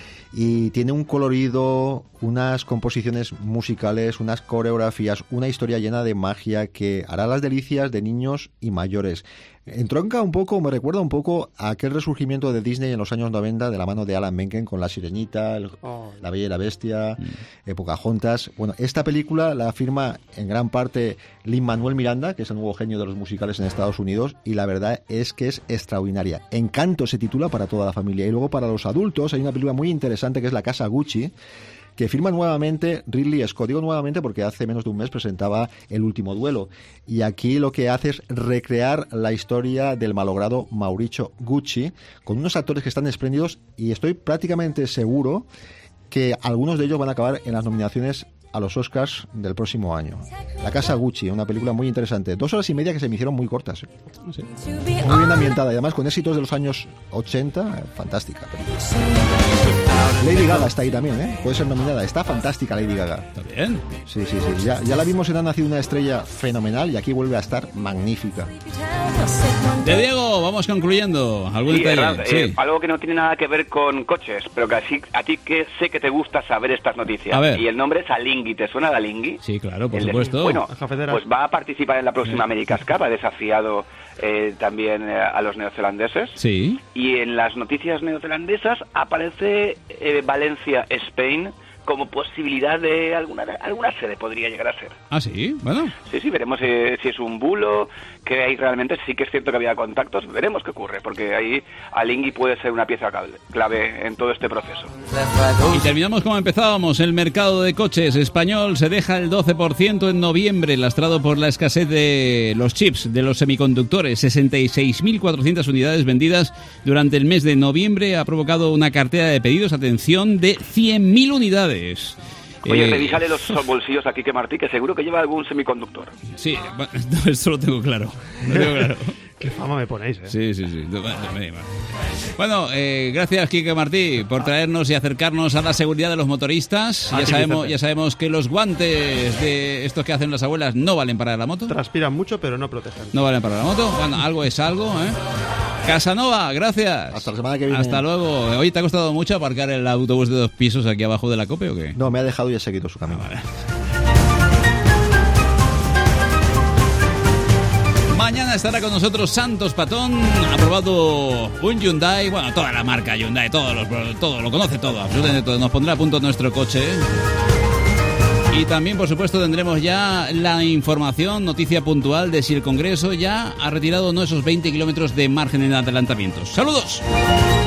Y tiene un colorido, unas composiciones musicales, unas coreografías, una historia llena de magia que hará las delicias de niños y mayores. Entronca un poco, me recuerda un poco a aquel resurgimiento de Disney en los años noventa de la mano de Alan Menken con La Sirenita, el- Oh. La Bella y la Bestia, eh, Pocahontas. Bueno, esta película la firma en gran parte Lin-Manuel Miranda, que es el nuevo genio de los musicales en Estados Unidos, y la verdad es que es extraordinaria. Encanto se titula para toda la familia. Y luego para los adultos hay una película muy interesante que es La Casa Gucci, que firma nuevamente Ridley Scott. Digo nuevamente porque hace menos de un mes presentaba El Último Duelo. Y aquí lo que hace es recrear la historia del malogrado Mauricio Gucci, con unos actores que están espléndidos, y estoy prácticamente seguro que algunos de ellos van a acabar en las nominaciones a los Oscars del próximo año. La Casa Gucci, una película muy interesante. Dos horas y media que se me hicieron muy cortas. ¿eh? Sí. Muy bien ambientada y además con éxitos de los años ochenta. eh, Fantástica. Lady Gaga está ahí también, ¿eh? Puede ser nominada. Está fantástica Lady Gaga. Está bien. Sí, sí, sí. Ya, ya la vimos en Ha nacido una estrella fenomenal y aquí vuelve a estar magnífica. De Diego, vamos concluyendo. ¿Algún Sí, detalle? Herrad, eh, algo que no tiene nada que ver con coches, pero que así, a ti que sé que te gusta saber estas noticias. A ver. Y el nombre es Alingui, ¿te suena de Alingui? Sí, claro, por El de- supuesto. Bueno, Las cafeteras. pues va a participar en la próxima America's Cup, ha desafiado eh, también eh, a los neozelandeses. Sí. Y en las noticias neozelandesas aparece eh, Valencia, Spain, como posibilidad de alguna alguna sede podría llegar a ser. Ah, sí, bueno. Sí, sí, veremos eh, si es un bulo, que ahí realmente sí que es cierto que había contactos, veremos qué ocurre, porque ahí Alingui puede ser una pieza clave en todo este proceso. Y terminamos como empezábamos. El mercado de coches español se deja el doce por ciento en noviembre, lastrado por la escasez de los chips, de los semiconductores. sesenta y seis mil cuatrocientas unidades vendidas durante el mes de noviembre ha provocado una cartera de pedidos, atención, de cien mil unidades. Oye, eh, revísale los bolsillos a Quique Martí, que seguro que lleva algún semiconductor. Sí, esto lo tengo claro. Lo tengo claro. Qué fama me ponéis, ¿eh? Sí, sí, sí. Bueno, eh, gracias, Quique Martí, por traernos y acercarnos a la seguridad de los motoristas. Ya sabemos, ya sabemos que los guantes de estos que hacen las abuelas no valen para la moto. Transpiran mucho, pero no protegen. No valen para la moto. Bueno, algo es algo, ¿eh? Casanova, gracias. Hasta la semana que viene. Hasta luego. Oye, ¿te ha costado mucho aparcar el autobús de dos pisos aquí abajo de la COPE o qué? No, me ha dejado y he seguido su camino. Ah, vale. Mañana estará con nosotros Santos Patón. Ha probado un Hyundai, bueno, toda la marca Hyundai, todos los, todo, lo conoce todo, absolutamente todo. Nos pondrá a punto nuestro coche. Y también, por supuesto, tendremos ya la información, noticia puntual de si el Congreso ya ha retirado o no esos veinte kilómetros de margen en adelantamientos. ¡Saludos!